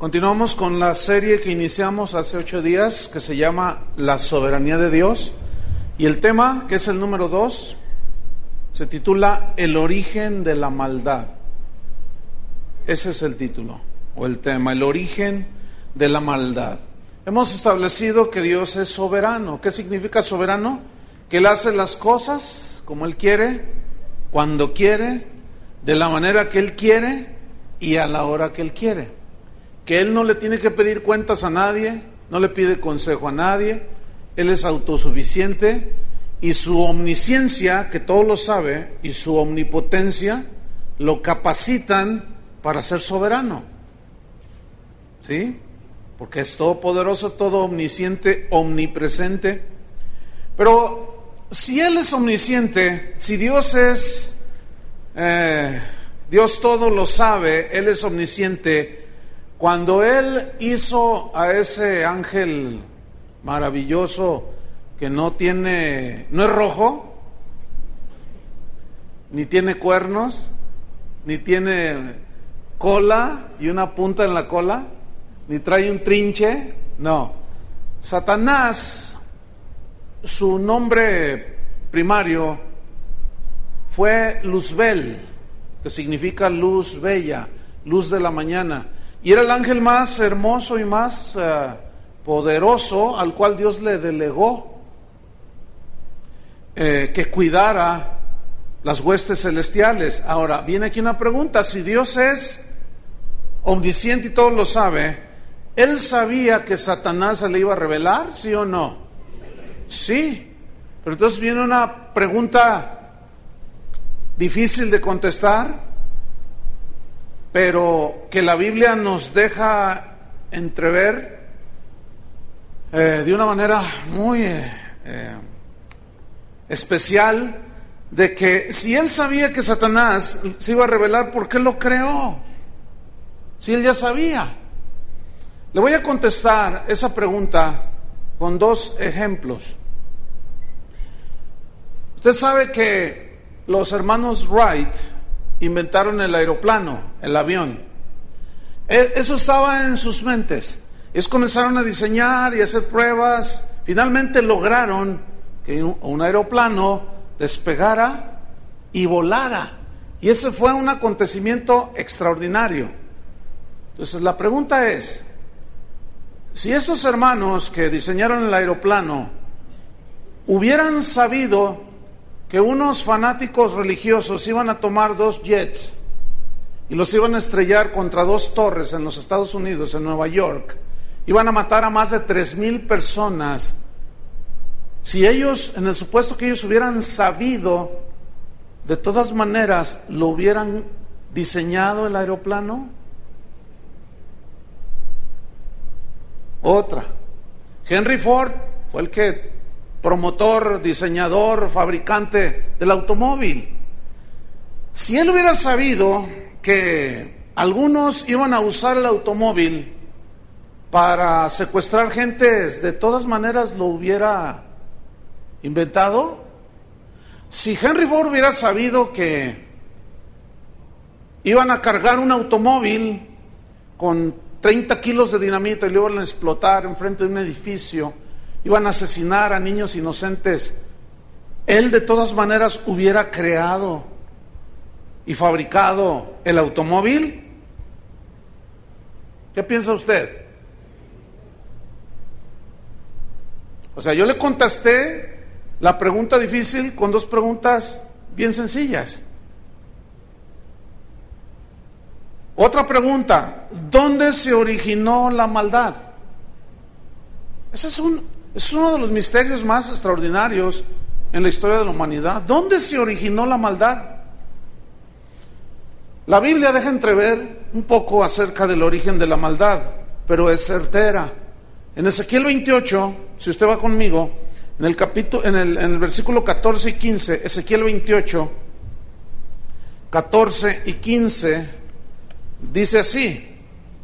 Continuamos con la serie que iniciamos hace 8 días, que se llama La soberanía de Dios, y el tema, que es el número 2, se titula El origen de la maldad. Ese es el título, o el tema, el origen de la maldad. Hemos establecido que Dios es soberano. ¿Qué significa soberano? Que Él hace las cosas como Él quiere, cuando quiere, de la manera que Él quiere y a la hora que Él quiere. Que Él no le tiene que pedir cuentas a nadie, no le pide consejo a nadie, Él es autosuficiente y su omnisciencia, que todo lo sabe, y su omnipotencia lo capacitan para ser soberano. ¿Sí? Porque es todopoderoso, todo omnisciente, omnipresente. Pero si Él es omnisciente, si Dios es, Dios todo lo sabe, Él es omnisciente. Cuando Él hizo a ese ángel maravilloso que no es rojo, ni tiene cuernos, ni tiene cola y una punta en la cola, ni trae un trinche, no. Satanás, su nombre primario fue Luzbel, que significa luz bella, luz de la mañana. Y era el ángel más hermoso y más poderoso al cual Dios le delegó que cuidara las huestes celestiales. Ahora, viene aquí una pregunta: si Dios es omnisciente y todo lo sabe, ¿Él sabía que Satanás se le iba a revelar, sí o no? Sí. Pero entonces viene una pregunta difícil de contestar, pero que la Biblia nos deja entrever de una manera muy especial, de que si Él sabía que Satanás se iba a revelar, ¿por qué lo creó? Si Él ya sabía. Le voy a contestar esa pregunta con 2 ejemplos. Usted sabe que los hermanos Wright inventaron el aeroplano, el avión. Eso estaba en sus mentes. Ellos comenzaron a diseñar y a hacer pruebas. Finalmente lograron que un aeroplano despegara y volara. Y ese fue un acontecimiento extraordinario. Entonces la pregunta es, si estos hermanos que diseñaron el aeroplano hubieran sabido que unos fanáticos religiosos iban a tomar 2 jets y los iban a estrellar contra 2 torres en los Estados Unidos, en Nueva York, iban a matar a más de 3,000 personas, si ellos, en el supuesto que ellos hubieran sabido, de todas maneras, ¿lo hubieran diseñado el aeroplano? Otra, Henry Ford fue el promotor, diseñador, fabricante del automóvil. Si él hubiera sabido que algunos iban a usar el automóvil para secuestrar gentes, ¿de todas maneras lo hubiera inventado? Si Henry Ford hubiera sabido que iban a cargar un automóvil con 30 kilos de dinamita y lo iban a explotar enfrente de un edificio, iban a asesinar a niños inocentes, Él de todas maneras hubiera creado y fabricado el automóvil. ¿Qué piensa usted? O sea, yo le contesté la pregunta difícil con 2 preguntas bien sencillas. Otra pregunta: ¿dónde se originó la maldad? Ese es uno de los misterios más extraordinarios en la historia de la humanidad. ¿Dónde se originó la maldad? La Biblia deja entrever un poco acerca del origen de la maldad, pero es certera. En Ezequiel 28, si usted va conmigo, en el versículo 14 y 15, Ezequiel 28, 14 y 15, dice así: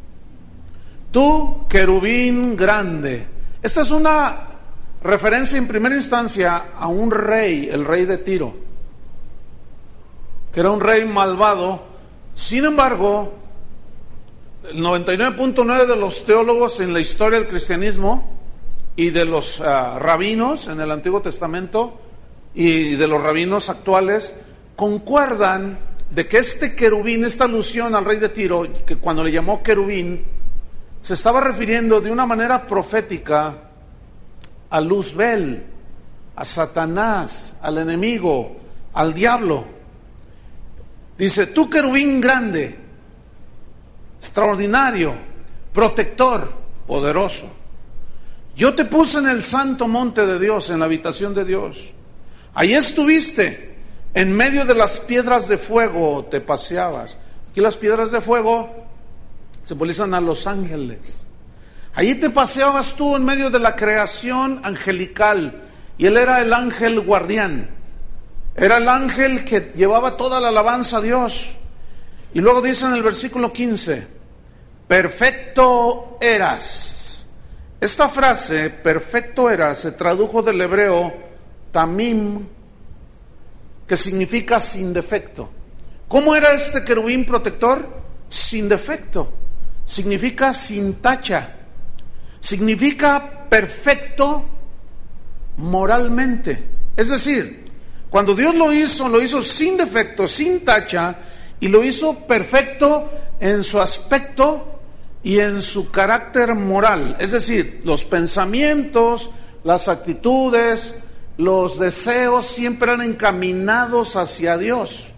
tú, querubín grande. Esta es una referencia en primera instancia a un rey, el rey de Tiro, que era un rey malvado. Sin embargo, el 99.9 de los teólogos en la historia del cristianismo y de los rabinos en el Antiguo Testamento y de los rabinos actuales concuerdan de que este querubín, esta alusión al rey de Tiro, que cuando le llamó querubín, se estaba refiriendo de una manera profética a Luzbel, a Satanás, al enemigo, al diablo. Dice: tú querubín grande, extraordinario, protector, poderoso, yo te puse en el santo monte de Dios, en la habitación de Dios. Ahí estuviste, en medio de las piedras de fuego te paseabas. Aquí las piedras de fuego simbolizan a los ángeles. Allí te paseabas tú en medio de la creación angelical, y él era el ángel guardián. Era el ángel que llevaba toda la alabanza a Dios. Y luego dice en el versículo 15: perfecto eras. Esta frase, perfecto eras, se tradujo del hebreo tamim, que significa sin defecto. ¿Cómo era este querubín protector? Sin defecto. Significa sin tacha. Significa perfecto moralmente. Es decir, cuando Dios lo hizo sin defecto, sin tacha, y lo hizo perfecto en su aspecto y en su carácter moral. Es decir, los pensamientos, las actitudes, los deseos siempre eran encaminados hacia Dios.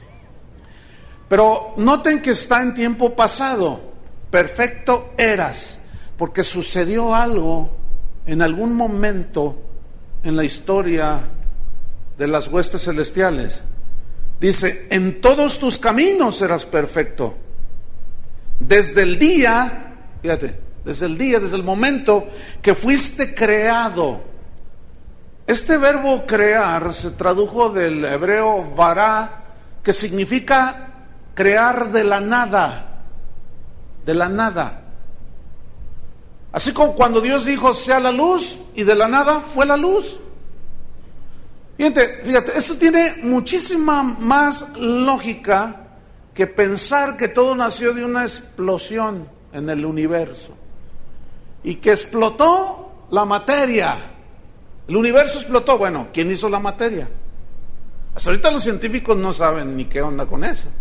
Pero noten que está en tiempo pasado. Perfecto eras, porque sucedió algo en algún momento en la historia de las huestes celestiales. Dice: en todos tus caminos eras perfecto. Desde el día, fíjate, desde el momento que fuiste creado. Este verbo crear se tradujo del hebreo vará, que significa crear de la nada, de la nada. Así como cuando Dios dijo sea la luz, y de la nada fue la luz. Fíjate, esto tiene muchísima más lógica que pensar que todo nació de una explosión en el universo y que explotó la materia. El universo explotó. Bueno, ¿quién hizo la materia? Hasta ahorita los científicos no saben ni qué onda con eso.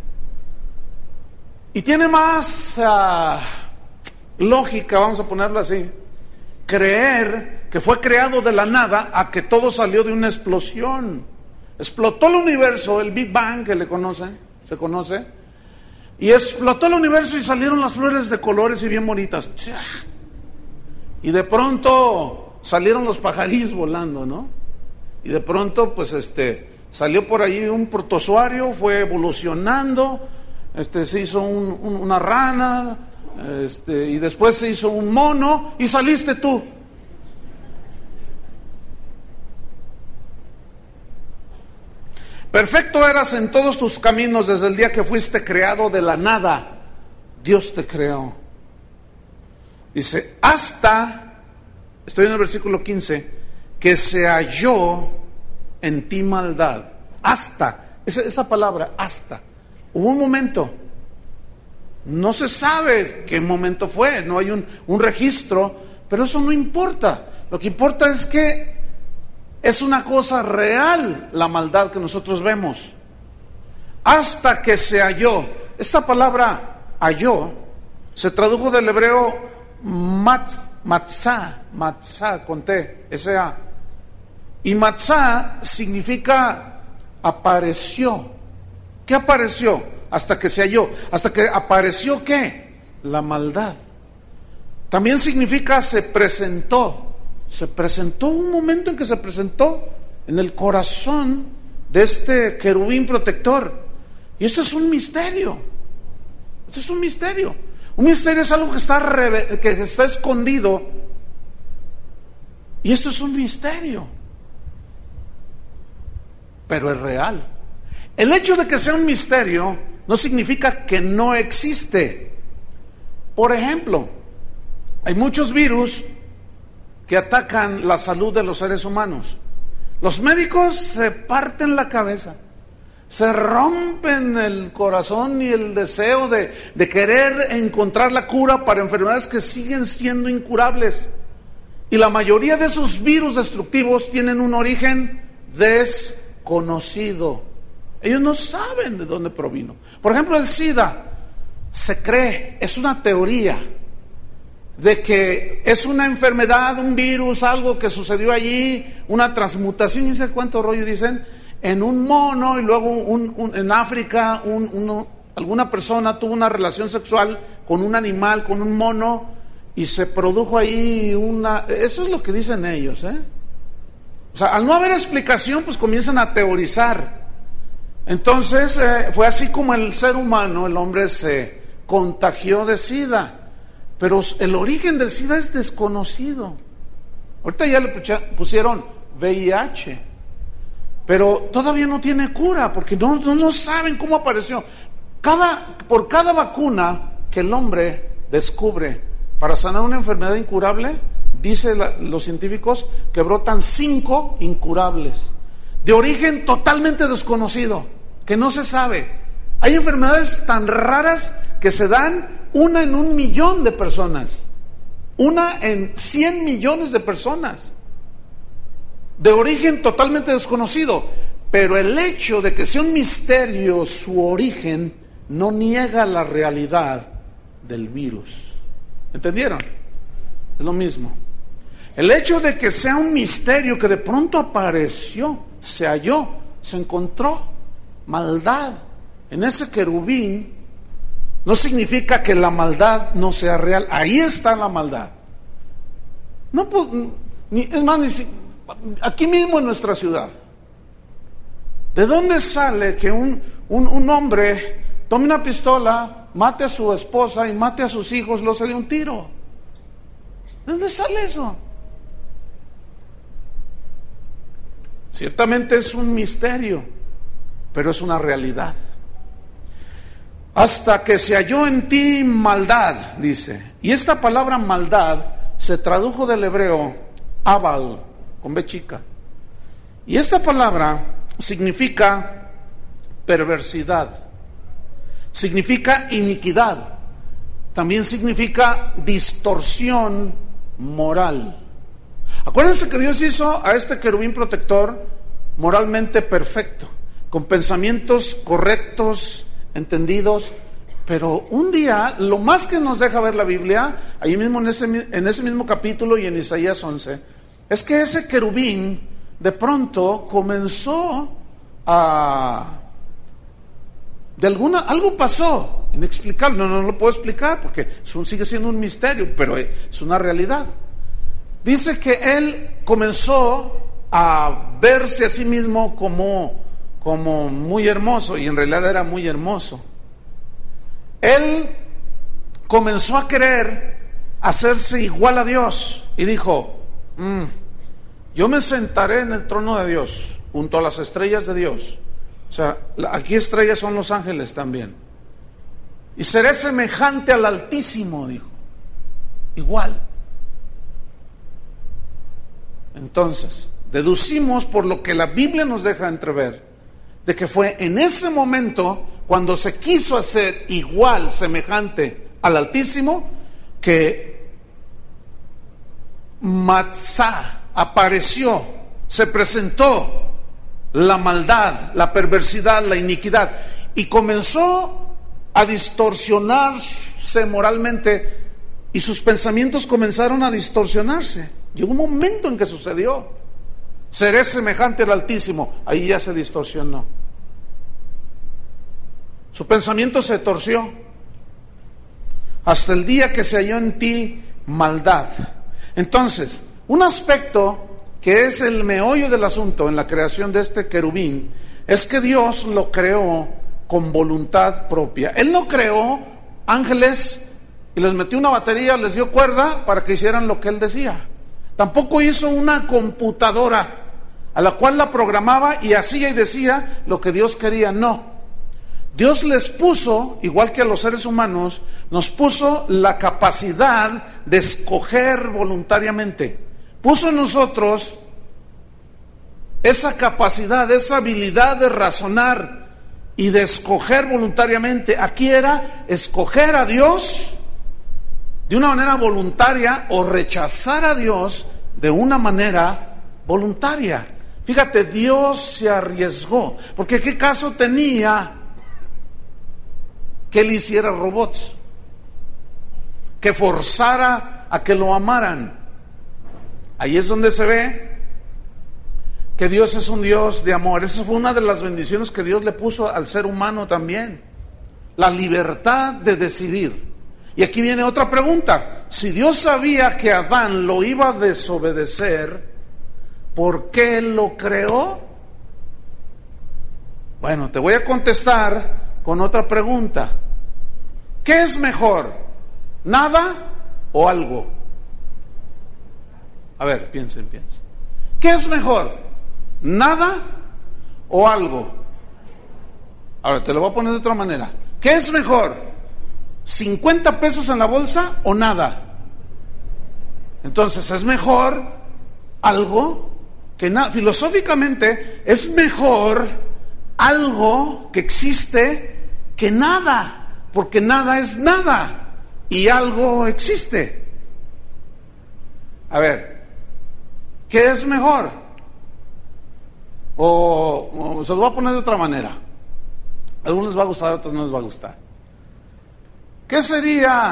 Y tiene más lógica, vamos a ponerlo así, creer que fue creado de la nada a que todo salió de una explosión. Explotó el universo, el Big Bang que se conoce, y explotó el universo y salieron las flores de colores y bien bonitas. Y de pronto salieron los pajarillos volando, ¿no? Y de pronto pues salió por ahí un protozoario, fue evolucionando, se hizo una rana, y después se hizo un mono y saliste tú. Perfecto eras en todos tus caminos desde el día que fuiste creado de la nada. Dios te creó. Dice, estoy en el versículo 15, que se halló en ti maldad. Esa palabra, hasta. Hubo un momento. No se sabe qué momento fue, no hay un registro, pero eso no importa. Lo que importa es que es una cosa real la maldad que nosotros vemos. Hasta que se halló. Esta palabra halló se tradujo del hebreo matzah con T, S-A. Y matzah significa apareció. ¿Qué apareció? Hasta que se halló. ¿Hasta que apareció qué? La maldad. También significa se presentó. Se presentó, un momento en que se presentó en el corazón de este querubín protector. Y esto es un misterio. Esto es un misterio. Un misterio es algo que está escondido. Y esto es un misterio. Pero es real. El hecho de que sea un misterio no significa que no existe. Por ejemplo, hay muchos virus que atacan la salud de los seres humanos. Los médicos se parten la cabeza, Se rompen el corazón y el deseo de querer encontrar la cura para enfermedades que siguen siendo incurables. Y la mayoría de esos virus destructivos tienen un origen desconocido. Ellos no saben de dónde provino. Por ejemplo, el SIDA, se cree, es una teoría de que es una enfermedad, un virus, algo que sucedió allí, una transmutación, y no sé cuánto rollo dicen, en un mono, y luego en África alguna persona tuvo una relación sexual con un animal, con un mono, y se produjo ahí eso es lo que dicen ellos, O sea, al no haber explicación, pues comienzan a teorizar. Entonces, fue así como el ser humano, el hombre se contagió de SIDA. Pero el origen del SIDA es desconocido. Ahorita ya le pusieron VIH, pero todavía no tiene cura, porque no saben cómo apareció. Por cada vacuna que el hombre descubre para sanar una enfermedad incurable, dice los científicos que brotan 5 incurables, de origen totalmente desconocido, que no se sabe. Hay enfermedades tan raras que se dan 1 en 1 millón de personas, 1 en 100 millones de personas, de origen totalmente desconocido. Pero el hecho de que sea un misterio su origen no niega la realidad del virus. ¿Entendieron? Es lo mismo. El hecho de que sea un misterio que de pronto apareció, se halló, se encontró maldad en ese querubín, no significa que la maldad no sea real. Ahí está la maldad. Es más, aquí mismo en nuestra ciudad, ¿de dónde sale que un hombre tome una pistola, mate a su esposa y mate a sus hijos, los de un tiro? ¿De dónde sale eso? Ciertamente es un misterio, pero es una realidad. Hasta que se halló en ti maldad, dice. Y esta palabra maldad se tradujo del hebreo abal, con B chica. Y esta palabra significa perversidad, significa iniquidad, también significa distorsión moral. Acuérdense que Dios hizo a este querubín protector moralmente perfecto, con pensamientos correctos, entendidos, pero un día, lo más que nos deja ver la Biblia, ahí mismo en ese mismo capítulo y en Isaías 11, es que ese querubín de pronto comenzó algo pasó, inexplicable, no lo puedo explicar porque sigue siendo un misterio, pero es una realidad. Dice que él comenzó a verse a sí mismo como muy hermoso, y en realidad era muy hermoso. Él comenzó a querer hacerse igual a Dios y dijo, yo me sentaré en el trono de Dios, junto a las estrellas de Dios. O sea, aquí estrellas son los ángeles también. Y seré semejante al Altísimo, dijo. Igual. Entonces, deducimos por lo que la Biblia nos deja entrever, de que fue en ese momento, cuando se quiso hacer igual, semejante al Altísimo, que Matzah apareció, se presentó la maldad, la perversidad, la iniquidad, y comenzó a distorsionarse moralmente, y sus pensamientos comenzaron a distorsionarse. Llegó un momento en que sucedió: seré semejante al Altísimo. Ahí ya se distorsionó. Su pensamiento se torció hasta el día que se halló en ti maldad. Entonces, un aspecto que es el meollo del asunto en la creación de este querubín es que Dios lo creó con voluntad propia. Él no creó ángeles y les metió una batería, les dio cuerda para que hicieran lo que él decía. Tampoco hizo una computadora a la cual la programaba y hacía y decía lo que Dios quería. No. Dios les puso, igual que a los seres humanos, nos puso la capacidad de escoger voluntariamente. Puso en nosotros esa capacidad, esa habilidad de razonar, y de escoger voluntariamente. Aquí era escoger a Dios de una manera voluntaria o rechazar a Dios de una manera voluntaria. Fíjate, Dios se arriesgó, porque ¿qué caso tenía que él hiciera robots? Que forzara a que lo amaran. Ahí es donde se ve que Dios es un Dios de amor. Esa fue una de las bendiciones que Dios le puso al ser humano también, la libertad de decidir. Y aquí viene otra pregunta: si Dios sabía que Adán lo iba a desobedecer, ¿por qué lo creó? Bueno, te voy a contestar con otra pregunta. ¿Qué es mejor? ¿Nada o algo? A ver, piensen. ¿Qué es mejor? ¿Nada o algo? Ahora te lo voy a poner de otra manera. ¿Qué es mejor? ¿50 pesos en la bolsa o nada? Entonces, ¿es mejor algo que nada? Filosóficamente, es mejor algo que existe que nada, porque nada es nada y algo existe. A ver, ¿qué es mejor? O se lo voy a poner de otra manera. A algunos les va a gustar, a otros no les va a gustar. ¿Qué sería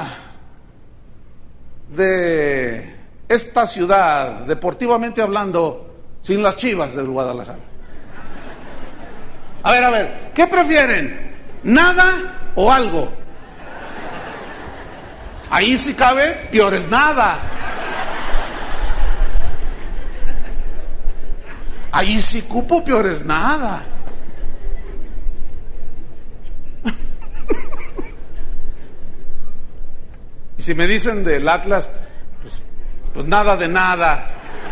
de esta ciudad, deportivamente hablando, sin las Chivas del Guadalajara? A ver, ¿qué prefieren? ¿Nada o algo? Ahí sí cabe, peor es nada. Ahí sí cupo, peor es nada. Y si me dicen del Atlas, pues nada de nada.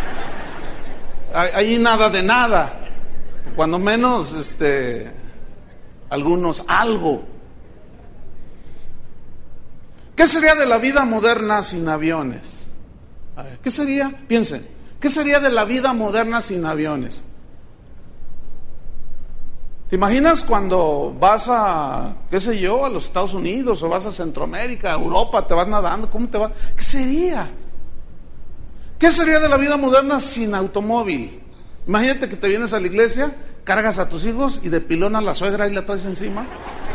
Ahí nada de nada. Cuando menos, algunos algo. ¿Qué sería de la vida moderna sin aviones? A ver, ¿qué sería? Piensen, ¿qué sería de la vida moderna sin aviones? ¿Te imaginas cuando vas a, qué sé yo, a los Estados Unidos o vas a Centroamérica, a Europa, te vas nadando? ¿Cómo te va? ¿Qué sería? ¿Qué sería de la vida moderna sin automóvil? Imagínate que te vienes a la iglesia, cargas a tus hijos y de pilón a la suegra y la traes encima.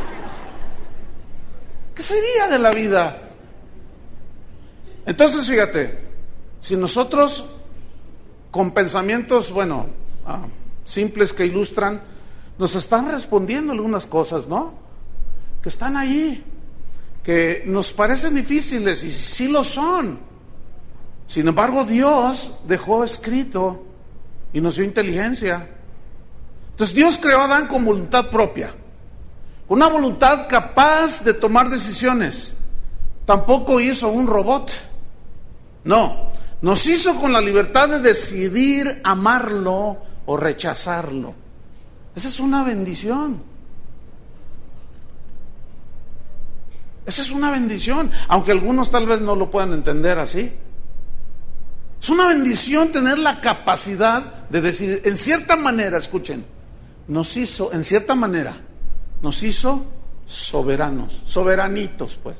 ¿Qué sería de la vida? Entonces, fíjate, si nosotros con pensamientos, simples que ilustran, nos están respondiendo algunas cosas, ¿no? Que están ahí, que nos parecen difíciles y sí lo son. Sin embargo, Dios dejó escrito y nos dio inteligencia. Entonces Dios creó a Adán con voluntad propia, una voluntad capaz de tomar decisiones. Tampoco hizo un robot. No, nos hizo con la libertad de decidir amarlo o rechazarlo. Esa es una bendición. Esa es una bendición, aunque algunos tal vez no lo puedan entender así. Es una bendición tener la capacidad de decidir. En cierta manera, escuchen, en cierta manera, nos hizo soberanos, soberanitos, pues.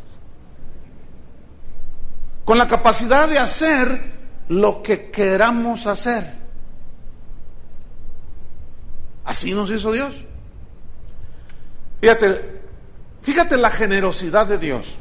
Con la capacidad de hacer lo que queramos hacer. Así nos hizo Dios. Fíjate la generosidad de Dios.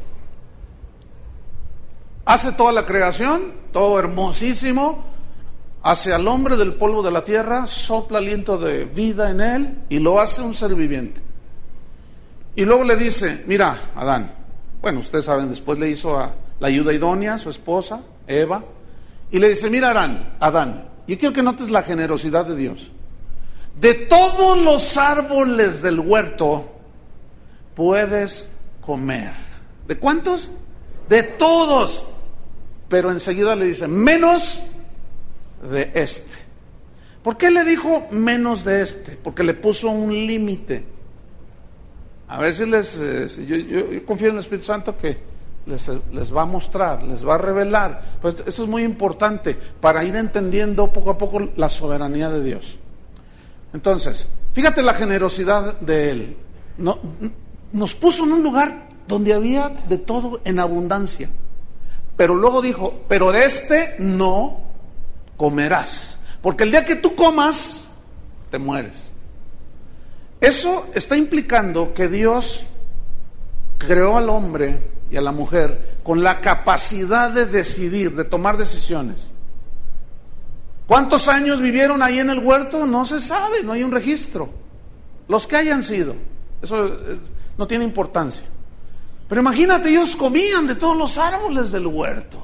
Hace toda la creación, todo hermosísimo, hace al hombre del polvo de la tierra, sopla aliento de vida en él y lo hace un ser viviente. Y luego le dice, mira, Adán, ustedes saben, después le hizo a la ayuda idónea, su esposa, Eva, y le dice, mira, Adán, yo quiero que notes la generosidad de Dios. De todos los árboles del huerto puedes comer. ¿De cuántos? De todos. Pero enseguida le dice, menos de este. ¿Por qué le dijo menos de este? Porque le puso un límite. A ver si yo confío en el Espíritu Santo que les va a mostrar, les va a revelar. Pues esto es muy importante para ir entendiendo poco a poco la soberanía de Dios. Entonces, fíjate la generosidad de Él. no, nos puso en un lugar donde había de todo en abundancia. Pero luego dijo, pero de este no comerás, porque el día que tú comas, te mueres. Eso está implicando que Dios creó al hombre y a la mujer con la capacidad de decidir, de tomar decisiones. ¿Cuántos años vivieron ahí en el huerto? No se sabe, no hay un registro. Los que hayan sido, no tiene importancia. Pero imagínate, ellos comían de todos los árboles del huerto.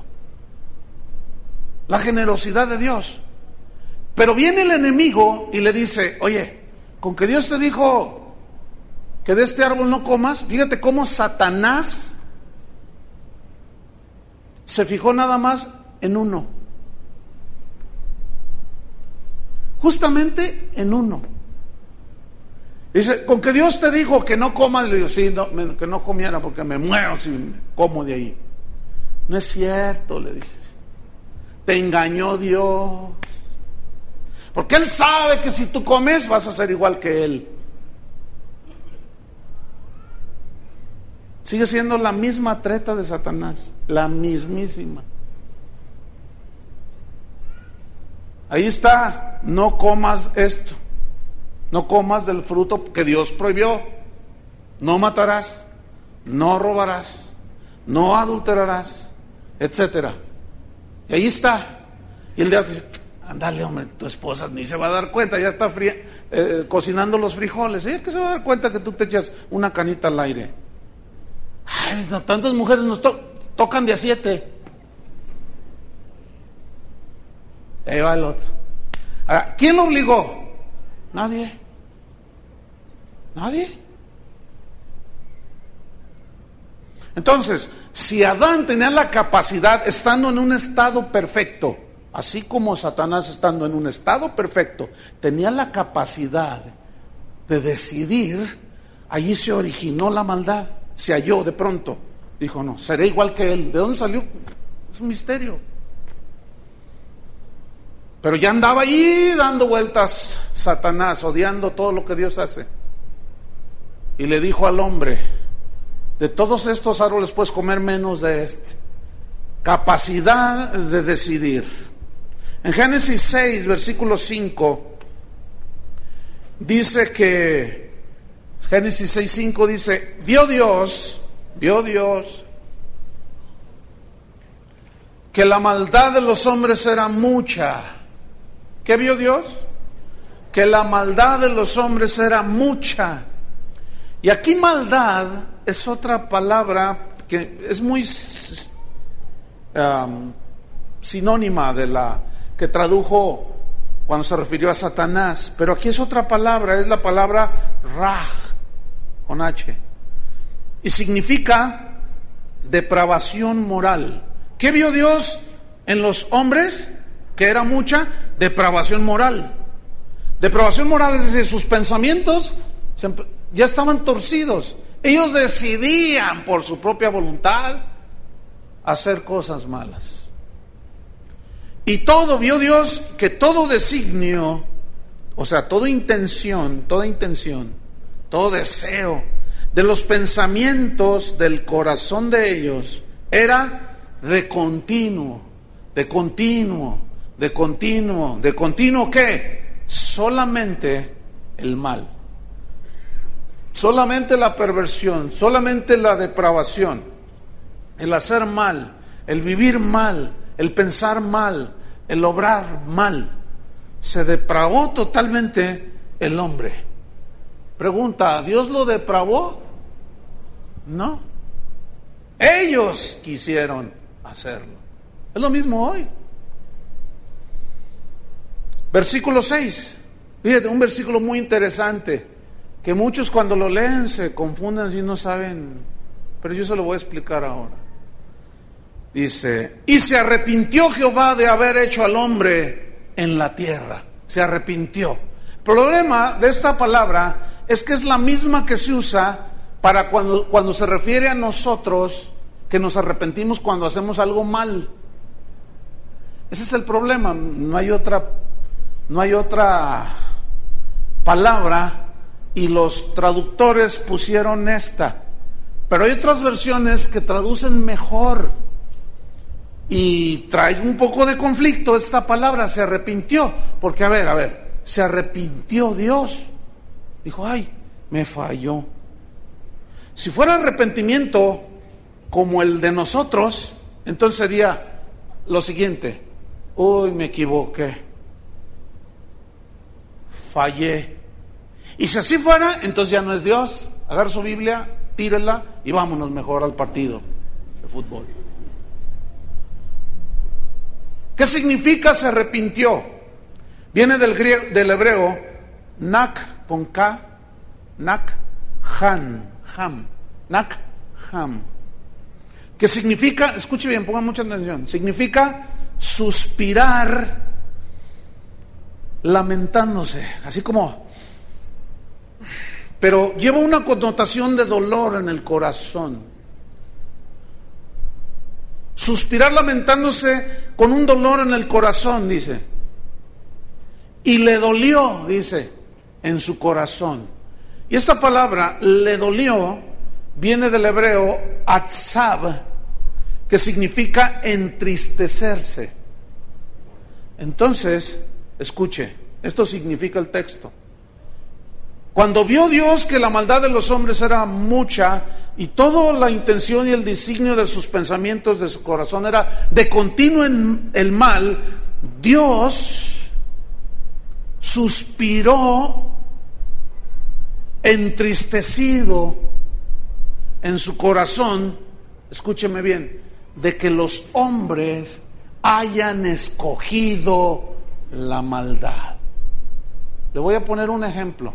La generosidad de Dios. Pero viene el enemigo y le dice, oye, con que Dios te dijo que de este árbol no comas, fíjate cómo Satanás se fijó nada más en uno. Justamente en uno. Dice, con que Dios te dijo que no comas, le digo, sí, no, que no comiera porque me muero si me como de ahí. No es cierto, le dice. Te engañó Dios. Porque Él sabe que si tú comes vas a ser igual que Él. Sigue siendo la misma treta de Satanás, la mismísima. Ahí está, no comas esto. No comas del fruto que Dios prohibió. No matarás, no robarás, no adulterarás, etcétera. Y ahí está. Y el diablo dice, ándale, hombre, tu esposa ni se va a dar cuenta, ya está cocinando los frijoles. Ella que se va a dar cuenta que tú te echas una canita al aire. Ay, no, tantas mujeres nos tocan de a 7. Ahí va el otro. Ahora, ¿quién lo obligó? Nadie. Nadie. Entonces, si Adán tenía la capacidad, estando en un estado perfecto, así como Satanás estando en un estado perfecto, tenía la capacidad de decidir, allí se originó la maldad, se halló de pronto. Dijo, no, seré igual que él. ¿De dónde salió? Es un misterio. Pero ya andaba allí dando vueltas Satanás, odiando todo lo que Dios hace. Y le dijo al hombre, de todos estos árboles puedes comer menos de este. Capacidad de decidir. En Génesis 6, versículo 5, dice que, Génesis 6, 5 dice, vio Dios, que la maldad de los hombres era mucha. ¿Qué vio Dios? Que la maldad de los hombres era mucha. Y aquí maldad es otra palabra que es muy sinónima de la que tradujo cuando se refirió a Satanás, pero aquí es otra palabra, es la palabra raj, con H, y significa depravación moral. ¿Qué vio Dios en los hombres? Que era mucha depravación moral. Depravación moral es decir, sus pensamientos ya estaban torcidos. Ellos decidían por su propia voluntad hacer cosas malas. Y todo vio Dios que todo designio, o sea, toda intención, todo deseo de los pensamientos del corazón de ellos era de continuo, ¿qué? Solamente el mal, solamente la perversión, solamente la depravación, el hacer mal, el vivir mal, el pensar mal, el obrar mal. Se depravó totalmente el hombre. Pregunta, ¿Dios lo depravó? No. Ellos quisieron hacerlo. Es lo mismo hoy. Versículo 6. Fíjate, un versículo muy interesante, que muchos cuando lo leen se confunden y no saben, pero yo se lo voy a explicar ahora. Dice, y se arrepintió Jehová de haber hecho al hombre en la tierra. Se arrepintió. El problema de esta palabra es que es la misma que se usa para cuando se refiere a nosotros, que nos arrepentimos cuando hacemos algo mal. Ese es el problema. No hay otra palabra y los traductores pusieron esta, pero hay otras versiones que traducen mejor y trae un poco de conflicto esta palabra, se arrepintió, porque a ver, se arrepintió Dios, dijo, ay, me falló. Si fuera arrepentimiento como el de nosotros, entonces sería lo siguiente, uy, me equivoqué, fallé. Y si así fuera, entonces ya no es Dios. Agarra su Biblia, tírela y vámonos mejor al partido de fútbol. ¿Qué significa se arrepintió? Viene del hebreo nak, con K, nak, ham, nak, ham. ¿Qué significa? Escuche bien, pongan mucha atención. Significa suspirar lamentándose, así como, pero lleva una connotación de dolor en el corazón. Suspirar lamentándose con un dolor en el corazón, dice. Y le dolió, dice, en su corazón. Y esta palabra, le dolió, viene del hebreo atzab, que significa entristecerse. Entonces, escuche, esto significa el texto. Cuando vio Dios que la maldad de los hombres era mucha y toda la intención y el designio de sus pensamientos, de su corazón, era de continuo en el mal, Dios suspiró entristecido en su corazón, escúcheme bien, de que los hombres hayan escogido la maldad. Le voy a poner un ejemplo.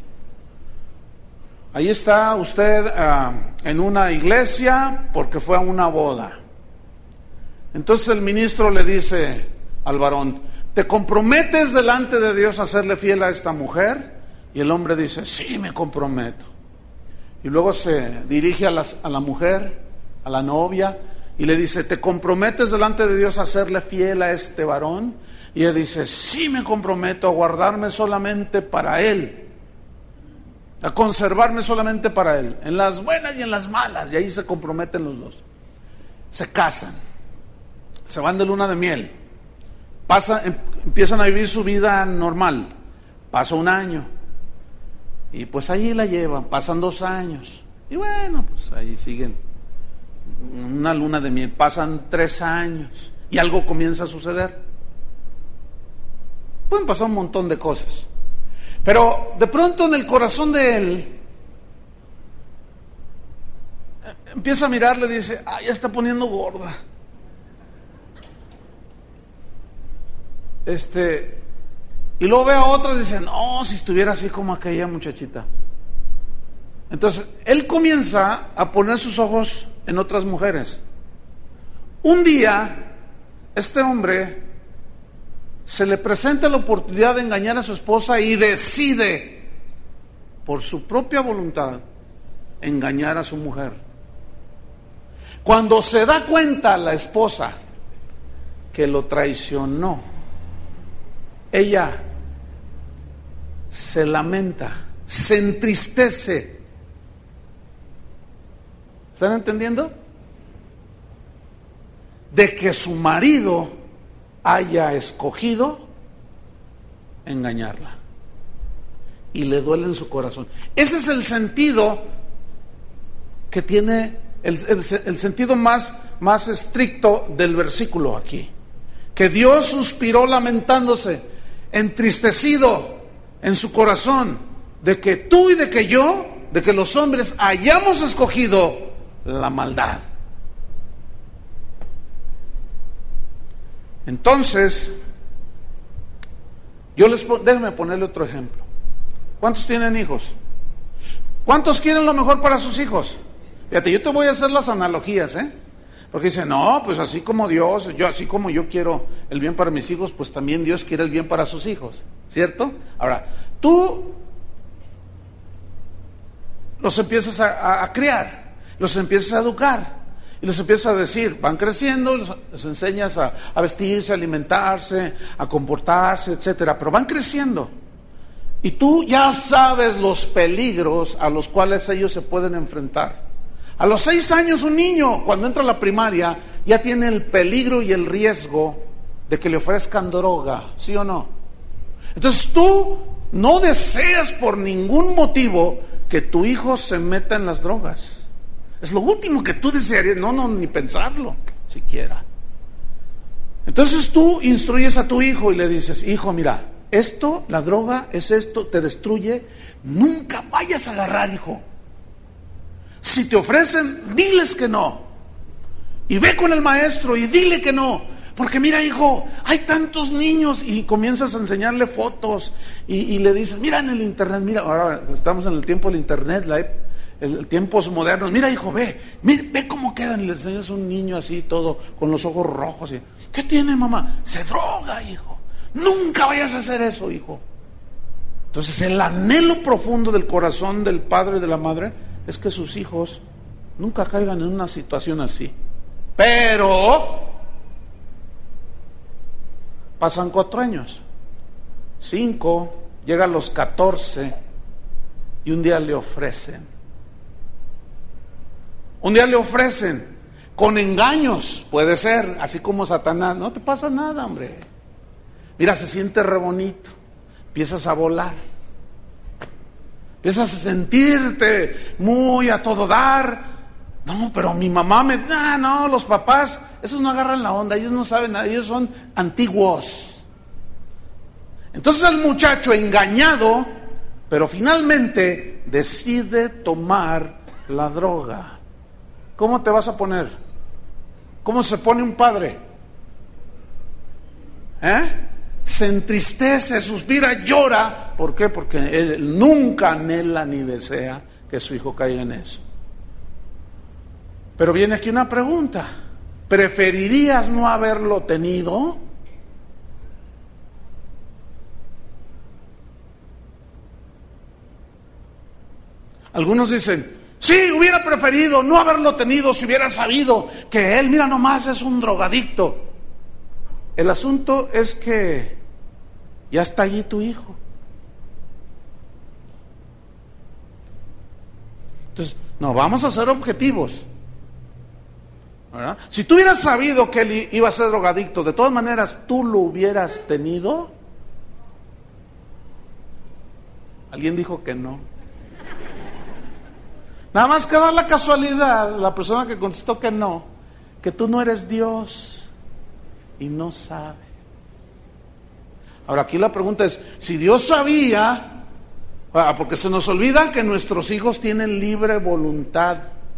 Ahí está usted en una iglesia porque fue a una boda. Entonces el ministro le dice al varón, ¿te comprometes delante de Dios a serle fiel a esta mujer? Y el hombre dice, sí, me comprometo. Y luego se dirige a la mujer, a la novia, y le dice, ¿te comprometes delante de Dios a serle fiel a este varón? Y ella dice, sí, me comprometo a guardarme solamente para él, a conservarme solamente para él, en las buenas y en las malas. Y ahí se comprometen los dos. Se casan, se van de luna de miel, empiezan a vivir su vida normal. Pasa un año y pues ahí la llevan, pasan 2 años y bueno, pues ahí siguen una luna de miel, pasan 3 años y algo comienza a suceder. Pueden pasar un montón de cosas, pero de pronto en el corazón de él empieza a mirarle y dice, ya está poniendo gorda. Y luego ve a otras y dice, no, si estuviera así como aquella muchachita. Entonces, él comienza a poner sus ojos en otras mujeres. Un día, este hombre se le presenta la oportunidad de engañar a su esposa y decide, por su propia voluntad, engañar a su mujer. Cuando se da cuenta la esposa que lo traicionó, ella se lamenta, se entristece. ¿Están entendiendo? De que su marido haya escogido engañarla. Y le duele en su corazón. Ese es el sentido que tiene, el sentido más estricto del versículo aquí. Que Dios suspiró lamentándose, entristecido en su corazón, de que tú y de que yo, de que los hombres hayamos escogido la maldad. Entonces, déjenme ponerle otro ejemplo. ¿Cuántos tienen hijos? ¿Cuántos quieren lo mejor para sus hijos? Fíjate, yo te voy a hacer las analogías, porque dicen, no, pues así como Dios, así como yo quiero el bien para mis hijos, pues también Dios quiere el bien para sus hijos, ¿cierto? Ahora, tú los empiezas a criar, los empiezas a educar, y les empiezas a decir, van creciendo, les enseñas a vestirse, a alimentarse, a comportarse, etcétera, pero van creciendo. Y tú ya sabes los peligros a los cuales ellos se pueden enfrentar. A los 6 años un niño, cuando entra a la primaria, ya tiene el peligro y el riesgo de que le ofrezcan droga, ¿sí o no? Entonces tú no deseas por ningún motivo que tu hijo se meta en las drogas. Es lo último que tú desearías, no, ni pensarlo siquiera. Entonces tú instruyes a tu hijo y le dices, hijo, mira, esto, la droga es esto, te destruye, nunca vayas a agarrar, hijo. Si te ofrecen, diles que no. Y ve con el maestro y dile que no. Porque mira, hijo, hay tantos niños. Y comienzas a enseñarle fotos y le dices, mira en el internet, mira, ahora estamos en el tiempo del internet, el tiempos modernos. Mira, hijo, ve cómo quedan. Y le enseñas a un niño así, todo, con los ojos rojos. ¿Qué tiene, mamá? Se droga, hijo. Nunca vayas a hacer eso, hijo. Entonces el anhelo profundo del corazón del padre y de la madre es que sus hijos nunca caigan en una situación así. Pero pasan 4 años, 5, llega a los 14 y un día le ofrecen. Un día le ofrecen con engaños, puede ser, así como Satanás. No te pasa nada, hombre. Mira, se siente re bonito. Empiezas a volar. Empiezas a sentirte muy a todo dar. No, pero mi mamá no, los papás, esos no agarran la onda, ellos no saben nada, ellos son antiguos. Entonces el muchacho engañado, pero finalmente decide tomar la droga. ¿Cómo te vas a poner? ¿Cómo se pone un padre? Se entristece, suspira, llora. ¿Por qué? Porque él nunca anhela ni desea que su hijo caiga en eso. Pero viene aquí una pregunta. ¿Preferirías no haberlo tenido? Algunos dicen, sí, hubiera preferido no haberlo tenido si hubiera sabido que él, mira nomás, es un drogadicto. El asunto es que ya está allí tu hijo. Entonces, no, vamos a ser objetivos, ¿verdad? Si tú hubieras sabido que él iba a ser drogadicto, de todas maneras, ¿tú lo hubieras tenido? Alguien dijo que no. Nada más que da la casualidad, la persona que contestó que no, que tú no eres Dios y no sabes. Ahora aquí la pregunta es, si Dios sabía, porque se nos olvida que nuestros hijos tienen libre voluntad.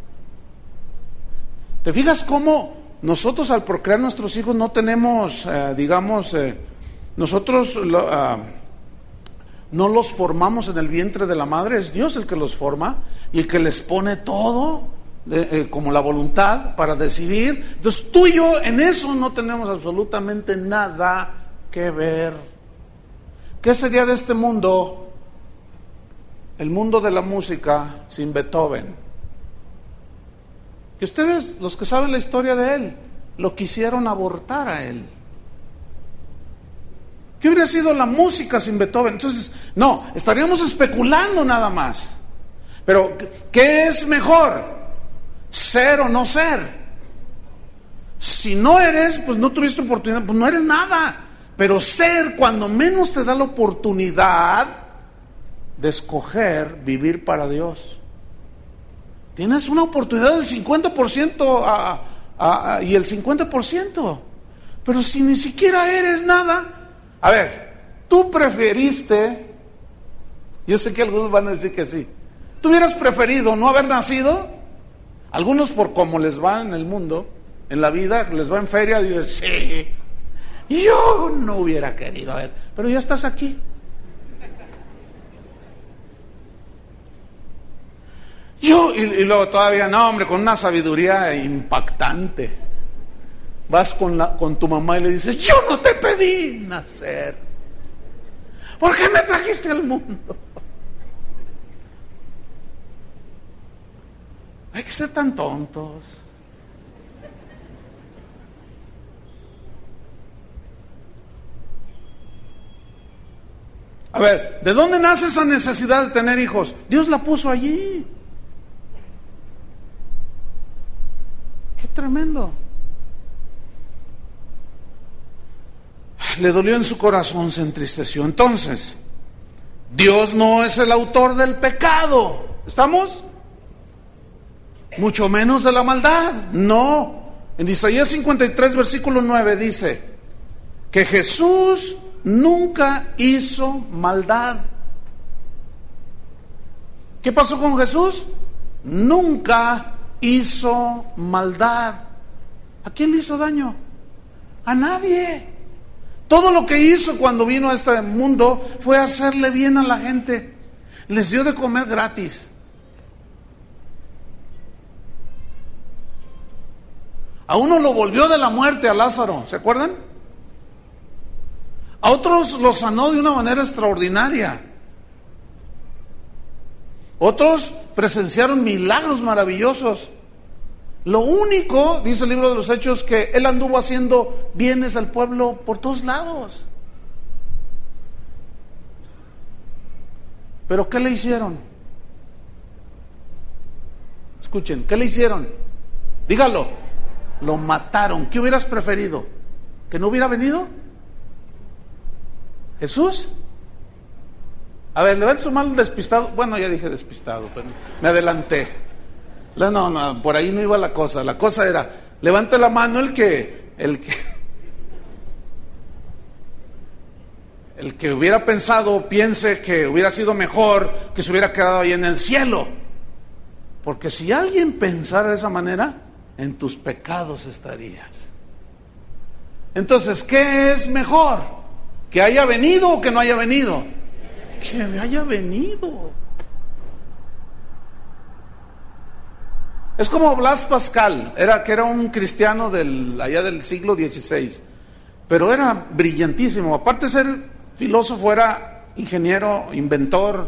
¿Te fijas cómo nosotros al procrear nuestros hijos no tenemos, nosotros no los formamos en el vientre de la madre? Es Dios el que los forma y el que les pone todo, como la voluntad para decidir. Entonces tú y yo en eso no tenemos absolutamente nada que ver. ¿Qué sería de este mundo, el mundo de la música, sin Beethoven? Que ustedes, los que saben la historia de él, lo quisieron abortar a él. ¿Qué hubiera sido la música sin Beethoven? Entonces, no, estaríamos especulando nada más. Pero, ¿qué es mejor? ¿Ser o no ser? Si no eres, pues no tuviste oportunidad, pues no eres nada. Pero ser, cuando menos te da la oportunidad de escoger vivir para Dios. Tienes una oportunidad del 50% y el 50%. Pero si ni siquiera eres nada. A ver, tú preferiste, yo sé que algunos van a decir que sí, ¿tú hubieras preferido no haber nacido? Algunos por cómo les va en el mundo, en la vida, les va en feria, dicen, sí, yo no hubiera querido, a ver, pero ya estás aquí. Y luego todavía, no hombre, con una sabiduría impactante. Vas con tu mamá y le dices, yo no te pedí nacer. ¿Por qué me trajiste al mundo? Hay que ser tan tontos. A ver, ¿de dónde nace esa necesidad de tener hijos? Dios la puso allí. Qué tremendo. Le dolió en su corazón, se entristeció. Entonces, Dios no es el autor del pecado. ¿Estamos? Mucho menos de la maldad. No. En Isaías 53, versículo 9 dice que Jesús nunca hizo maldad. ¿Qué pasó con Jesús? Nunca hizo maldad. ¿A quién le hizo daño? A nadie. Todo lo que hizo cuando vino a este mundo fue hacerle bien a la gente. Les dio de comer gratis. A uno lo volvió de la muerte, a Lázaro, ¿se acuerdan? A otros los sanó de una manera extraordinaria. Otros presenciaron milagros maravillosos. Lo único, dice el libro de los Hechos, que él anduvo haciendo bienes al pueblo por todos lados. ¿Pero qué le hicieron? Escuchen, ¿qué le hicieron? Dígalo. Lo mataron. ¿Qué hubieras preferido? ¿Que no hubiera venido Jesús? A ver, levante su mano despistado. Bueno, ya dije despistado, pero me adelanté. No, por ahí no iba la cosa. La cosa era, levante la mano el que hubiera pensado, piense que hubiera sido mejor que se hubiera quedado ahí en el cielo. Porque si alguien pensara de esa manera, en tus pecados estarías. Entonces, ¿qué es mejor? ¿Que haya venido o que no haya venido? Que haya venido. Es como Blas Pascal, que era un cristiano allá del siglo XVI, pero era brillantísimo. Aparte de ser filósofo, era ingeniero, inventor.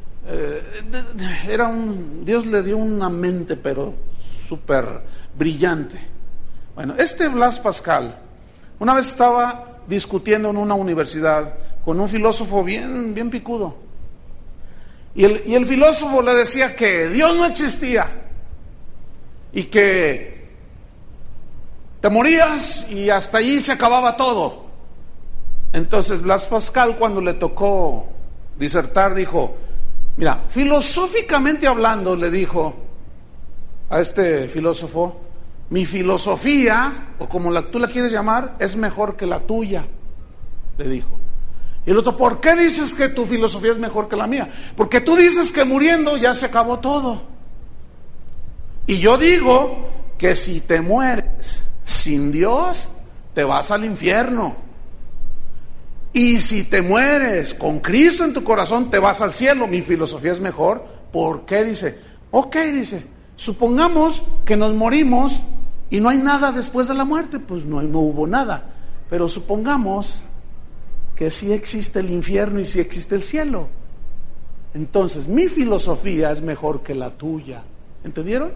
Dios le dio una mente, pero súper brillante. Bueno, Blas Pascal una vez estaba discutiendo en una universidad con un filósofo bien picudo, y el filósofo le decía que Dios no existía y que te morías y hasta allí se acababa todo. Entonces Blas Pascal, cuando le tocó disertar, dijo: mira, filosóficamente hablando, le dijo a este filósofo, mi filosofía, o como tú la quieres llamar, es mejor que la tuya, le dijo. Y el otro: ¿por qué dices que tu filosofía es mejor que la mía? Porque tú dices que muriendo ya se acabó todo. Y yo digo que si te mueres sin Dios, te vas al infierno. Y si te mueres con Cristo en tu corazón, te vas al cielo. Mi filosofía es mejor. ¿Por qué? Dice, dice, supongamos que nos morimos y no hay nada después de la muerte. Pues no hubo nada. Pero supongamos que sí existe el infierno y sí existe el cielo. Entonces mi filosofía es mejor que la tuya. ¿Entendieron?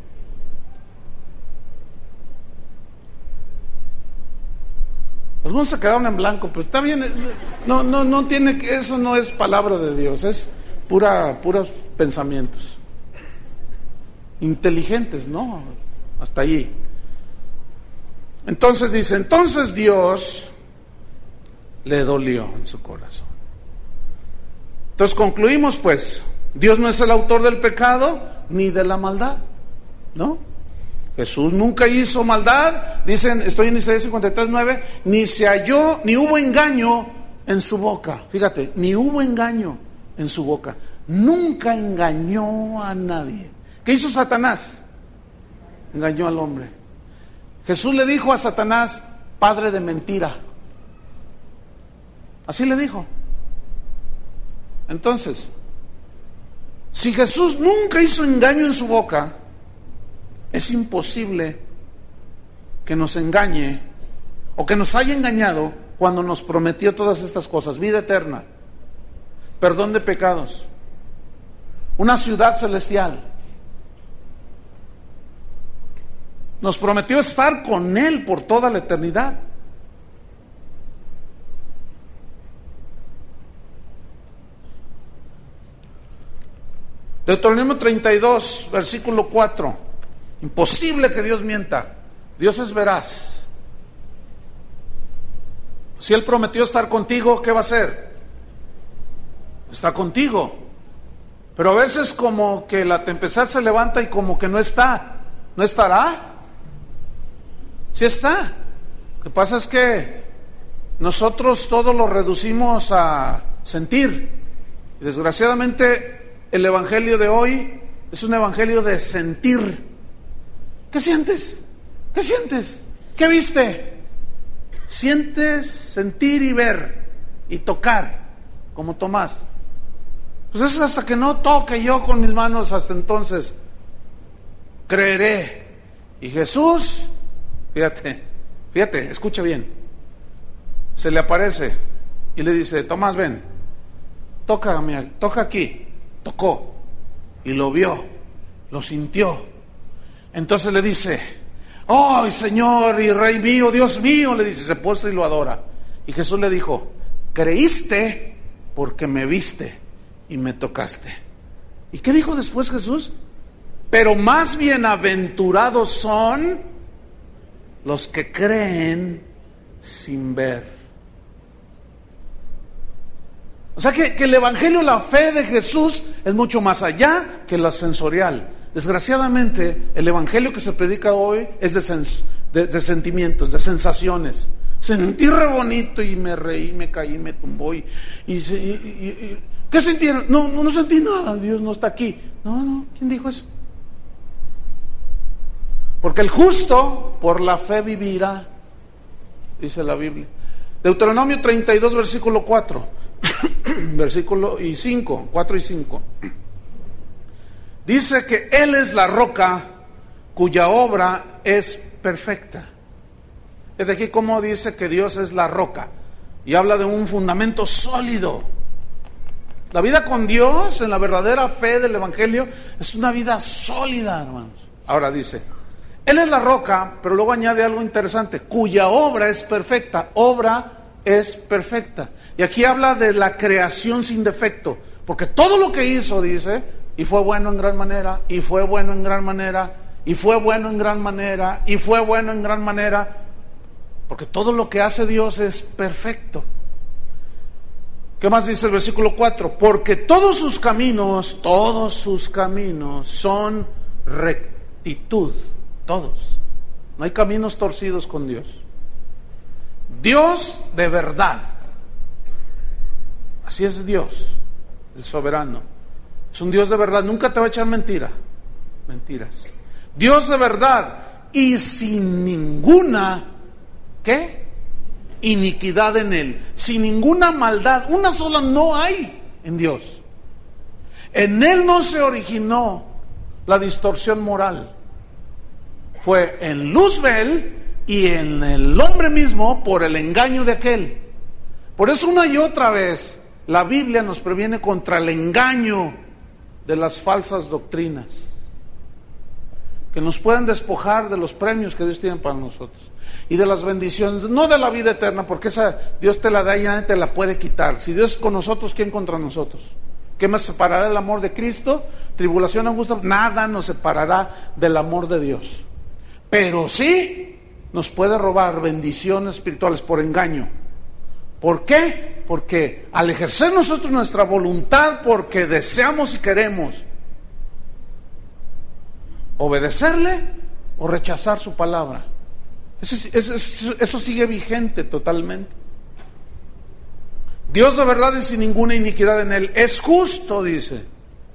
Algunos se quedaron en blanco, pero está bien. No tiene que, eso no es palabra de Dios, es puros pensamientos inteligentes, ¿no? Hasta allí. Entonces dice, entonces Dios le dolió en su corazón. Entonces concluimos pues, Dios no es el autor del pecado ni de la maldad, ¿no? Jesús nunca hizo maldad, dicen, estoy en Isaías 53:9, ni se halló, ni hubo engaño en su boca. Fíjate, ni hubo engaño en su boca. Nunca engañó a nadie. ¿Qué hizo Satanás? Engañó al hombre. Jesús le dijo a Satanás, padre de mentira. Así le dijo. Entonces, si Jesús nunca hizo engaño en su boca, es imposible que nos engañe o que nos haya engañado cuando nos prometió todas estas cosas: vida eterna, perdón de pecados, una ciudad celestial. Nos prometió estar con Él por toda la eternidad. Deuteronomio 32, versículo 4. Imposible que Dios mienta. Dios es veraz. Si Él prometió estar contigo, ¿qué va a hacer? Está contigo. Pero a veces como que la tempestad se levanta y como que no está. ¿No estará? Sí está. Lo que pasa es que nosotros todo lo reducimos a sentir. Y desgraciadamente el evangelio de hoy es un evangelio de sentir. ¿Qué sientes? ¿Qué sientes? ¿Qué viste? Sientes, sentir y ver y tocar, como Tomás. Pues es hasta que no toque yo con mis manos, hasta entonces creeré. Y Jesús, fíjate, escucha bien, se le aparece y le dice: Tomás, ven, toca aquí. Tocó y lo vio, lo sintió. Entonces le dice: ¡ay, Señor y Rey mío, Dios mío! Le dice, se postra y lo adora. Y Jesús le dijo: creíste porque me viste y me tocaste. ¿Y qué dijo después Jesús? Pero más bienaventurados son los que creen sin ver. O sea que el evangelio, la fe de Jesús es mucho más allá que la sensorial. Desgraciadamente el evangelio que se predica hoy es de sentimientos, de sensaciones. Sentí re bonito y me reí, me caí, me tumbó y ¿qué sentieron? No sentí nada, Dios no está aquí. No, ¿quién dijo eso? Porque el justo por la fe vivirá, dice la Biblia. Deuteronomio 32, versículo 4, versículo 5, 4 y 5. Dice que Él es la roca cuya obra es perfecta. Es de aquí como dice que Dios es la roca y habla de un fundamento sólido. La vida con Dios, en la verdadera fe del evangelio, es una vida sólida, hermanos. Ahora dice, Él es la roca, pero luego añade algo interesante, cuya obra es perfecta. Obra es perfecta. Y aquí habla de la creación sin defecto, porque todo lo que hizo, dice, y fue bueno en gran manera, y fue bueno en gran manera, y fue bueno en gran manera, y fue bueno en gran manera, porque todo lo que hace Dios es perfecto. ¿Qué más dice el versículo 4? Porque todos sus caminos son rectitud. Todos. No hay caminos torcidos con Dios. Dios de verdad. Así es Dios, el soberano. Es un Dios de verdad, nunca te va a echar mentiras. Dios de verdad y sin ninguna, ¿qué? Iniquidad en Él, sin ninguna maldad, una sola no hay en Dios. En Él no se originó la distorsión moral. Fue en Luzbel y en el hombre mismo por el engaño de aquel. Por eso una y otra vez la Biblia nos previene contra el engaño de las falsas doctrinas que nos pueden despojar de los premios que Dios tiene para nosotros y de las bendiciones, no de la vida eterna, porque esa Dios te la da y nadie te la puede quitar. Si Dios es con nosotros, ¿quién contra nosotros? ¿Qué me separará del amor de Cristo? Tribulación, angustia, nada nos separará del amor de Dios. Pero sí nos puede robar bendiciones espirituales por engaño. ¿Por qué? Porque al ejercer nosotros nuestra voluntad, porque deseamos y queremos obedecerle o rechazar su palabra, eso sigue vigente totalmente. Dios de verdad y sin ninguna iniquidad en Él. Es justo, dice.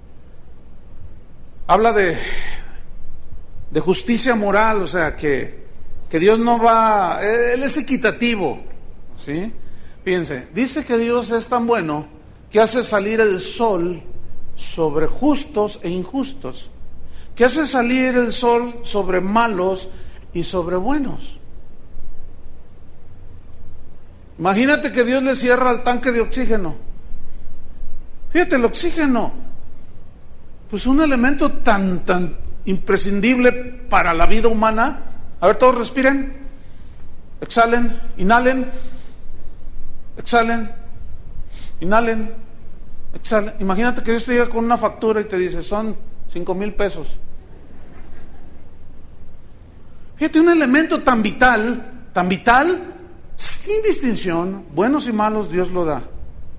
Habla de justicia moral, o sea, que Dios no va, Él es equitativo, ¿sí? Fíjense, dice que Dios es tan bueno que hace salir el sol sobre justos e injustos, que hace salir el sol sobre malos y sobre buenos. Imagínate que Dios le cierra el tanque de oxígeno. Fíjate, el oxígeno, pues un elemento tan imprescindible para la vida humana. A ver, todos respiren, exhalen, inhalen, exhalen, inhalen, Imagínate que Dios te llega con una factura y te dice, son 5,000 pesos. Fíjate, un elemento tan vital, sin distinción, buenos y malos, Dios lo da.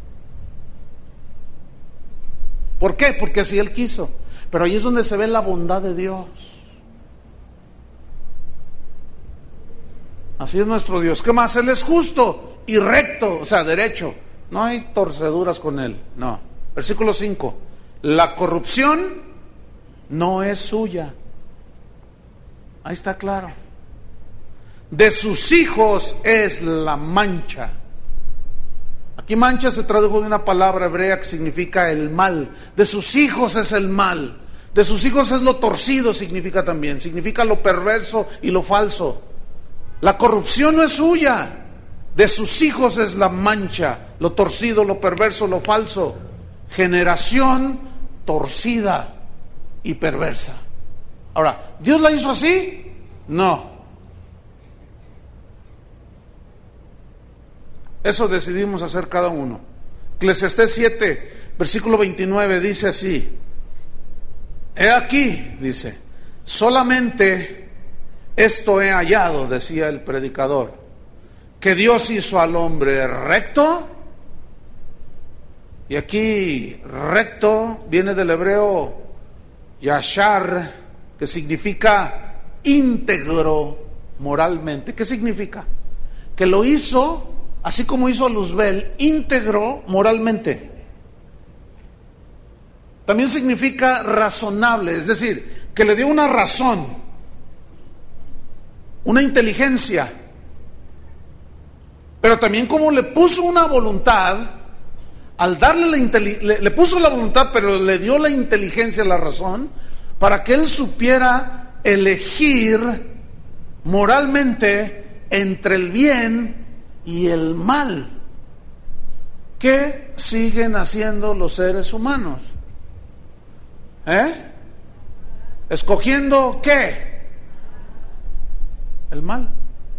¿Por qué? Porque así Él quiso. Pero ahí es donde se ve la bondad de Dios. Así es nuestro Dios. ¿Qué más? Él es justo y recto, o sea, derecho. No hay torceduras con Él, no. Versículo 5. La corrupción no es suya. Ahí está claro. De sus hijos es la mancha. Aquí mancha se tradujo de una palabra hebrea que significa el mal. De sus hijos es el mal. De sus hijos es lo torcido, significa también. Significa lo perverso y lo falso. La corrupción no es suya. De sus hijos es la mancha, lo torcido, lo perverso, lo falso. Generación torcida y perversa. Ahora, ¿Dios la hizo así? No. Eso decidimos hacer cada uno. Eclesiastés 7, versículo 29 dice así: he aquí, dice, solamente esto he hallado, decía el predicador, que Dios hizo al hombre recto. Y aquí recto viene del hebreo yashar, que significa íntegro moralmente. ¿Qué significa? Que lo hizo, así como hizo a Luzbel, íntegro moralmente. También significa razonable, es decir, que le dio una razón, una inteligencia, pero también como le puso una voluntad. Al darle le puso la voluntad, pero le dio la inteligencia, la razón, para que él supiera elegir moralmente entre el bien y el mal. ¿Qué siguen haciendo los seres humanos? ¿Escogiendo qué? El mal.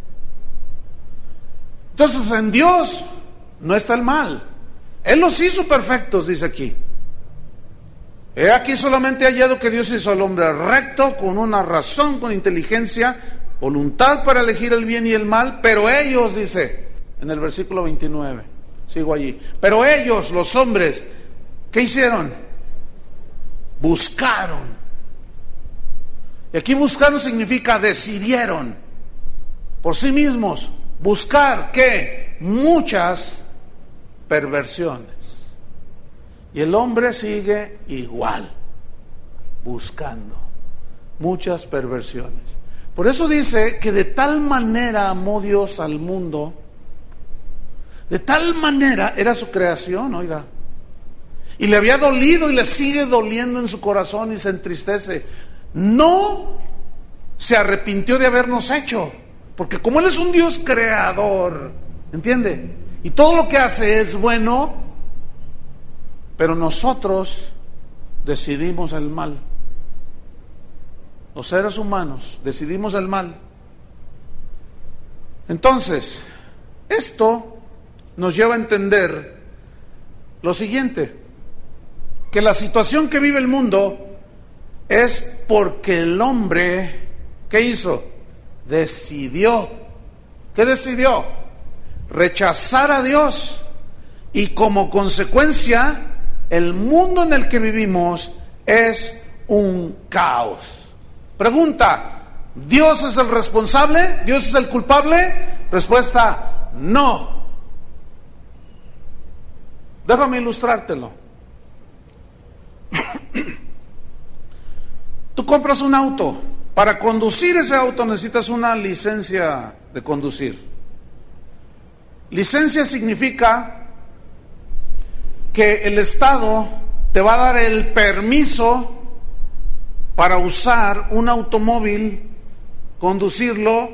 Entonces en Dios no está el mal. Él los hizo perfectos, dice aquí. He aquí solamente hallado que Dios hizo al hombre recto, con una razón, con inteligencia, voluntad para elegir el bien y el mal, pero ellos, dice en el versículo 29, sigo allí, pero ellos, los hombres, ¿qué hicieron? Buscaron. Y aquí buscaron significa decidieron por sí mismos buscar, ¿qué? Muchas perversiones. Y el hombre sigue igual, buscando muchas perversiones. Por eso dice que de tal manera amó Dios al mundo, de tal manera era su creación, oiga, y le había dolido y le sigue doliendo en su corazón y se entristece. No se arrepintió de habernos hecho, porque como Él es un Dios creador, ¿entiende? Y todo lo que hace es bueno, pero nosotros decidimos el mal. Los seres humanos decidimos el mal. Entonces, esto nos lleva a entender lo siguiente, que la situación que vive el mundo es porque el hombre, ¿qué hizo? Decidió. ¿Qué decidió? Rechazar a Dios, y como consecuencia el mundo en el que vivimos es un caos. Pregunta: ¿Dios es el responsable? ¿Dios es el culpable? Respuesta: no. Déjame ilustrártelo. Tú compras un auto. Para conducir ese auto necesitas una licencia de conducir. Licencia significa que el Estado te va a dar el permiso para usar un automóvil, conducirlo,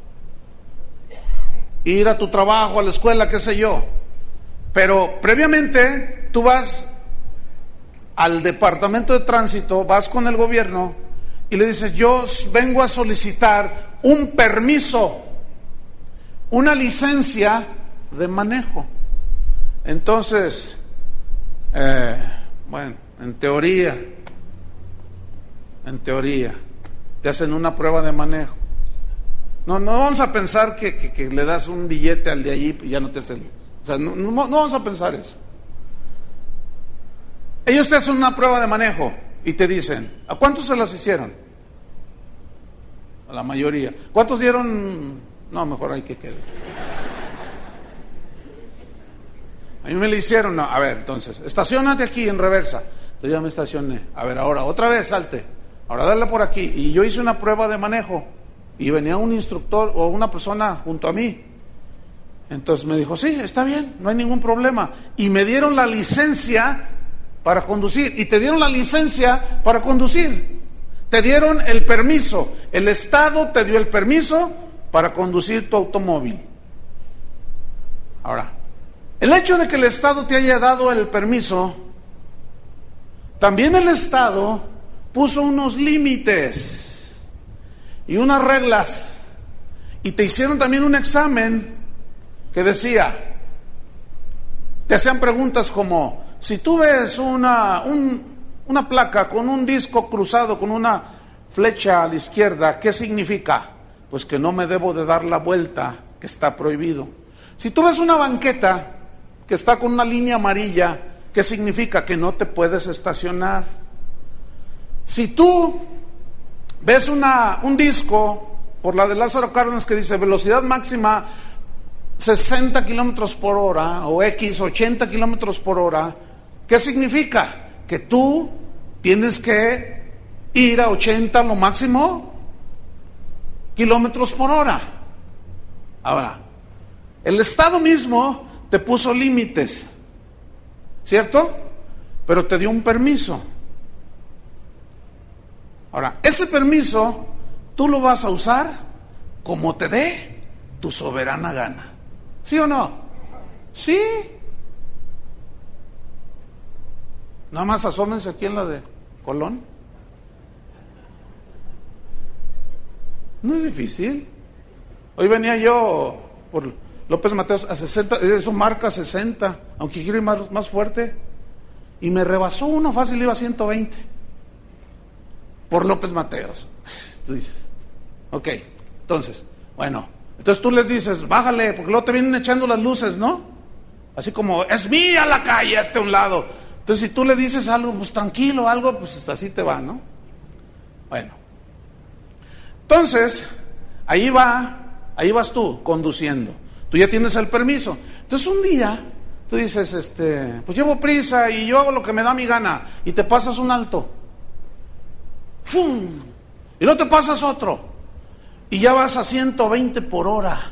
ir a tu trabajo, a la escuela, qué sé yo. Pero previamente tú vas al departamento de tránsito, vas con el gobierno y le dices: yo vengo a solicitar un permiso, una licencia de manejo. Entonces Bueno, en teoría, te hacen una prueba de manejo. No vamos a pensar que le das un billete al de allí y ya no te hacen. O sea, no vamos a pensar eso. Ellos te hacen una prueba de manejo y te dicen, ¿a cuántos se las hicieron? A la mayoría. ¿Cuántos dieron? No, mejor hay que quede. A mí me le hicieron, no, a ver, entonces, estaciónate aquí en reversa. Entonces ya me estacioné. A ver, ahora, otra vez, salte. Ahora dale por aquí. Y yo hice una prueba de manejo. Y venía un instructor o una persona junto a mí. Entonces me dijo, sí, está bien, no hay ningún problema. Y me dieron la licencia para conducir. Y te dieron la licencia para conducir. Te dieron el permiso. El Estado te dio el permiso para conducir tu automóvil. Ahora, el hecho de que el Estado te haya dado el permiso, también el Estado puso unos límites y unas reglas, y te hicieron también un examen que decía, te hacían preguntas como, si tú ves una placa con un disco cruzado con una flecha a la izquierda, ¿qué significa? Pues que no me debo de dar la vuelta, que está prohibido. Si tú ves una banqueta que está con una línea amarilla, ¿qué significa? Que no te puedes estacionar. Si tú ves un disco por la de Lázaro Cárdenas que dice velocidad máxima 60 kilómetros por hora o X 80 kilómetros por hora, ¿qué significa? Que tú tienes que ir a 80 lo máximo kilómetros por hora. Ahora, el Estado mismo te puso límites, ¿cierto? Pero te dio un permiso. Ahora, ese permiso tú lo vas a usar como te dé tu soberana gana. ¿Sí o no? Sí. Nada más asómense aquí en la de Colón. No es difícil. Hoy venía yo por López Mateos a 60, eso marca 60, aunque quiero ir más fuerte, y me rebasó uno fácil, iba a 120 por López Mateos. Tú dices, ok, entonces, bueno, entonces tú les dices, bájale, porque luego te vienen echando las luces, ¿no? Así como, es mía la calle, a un lado. Entonces si tú le dices algo, pues tranquilo, algo, pues así te va, ¿no? Bueno, entonces, ahí vas tú conduciendo. Tú ya tienes el permiso. Entonces un día tú dices, pues llevo prisa y yo hago lo que me da mi gana, y te pasas un alto. ¡Fum! Y no te pasas otro. Y ya vas a 120 por hora.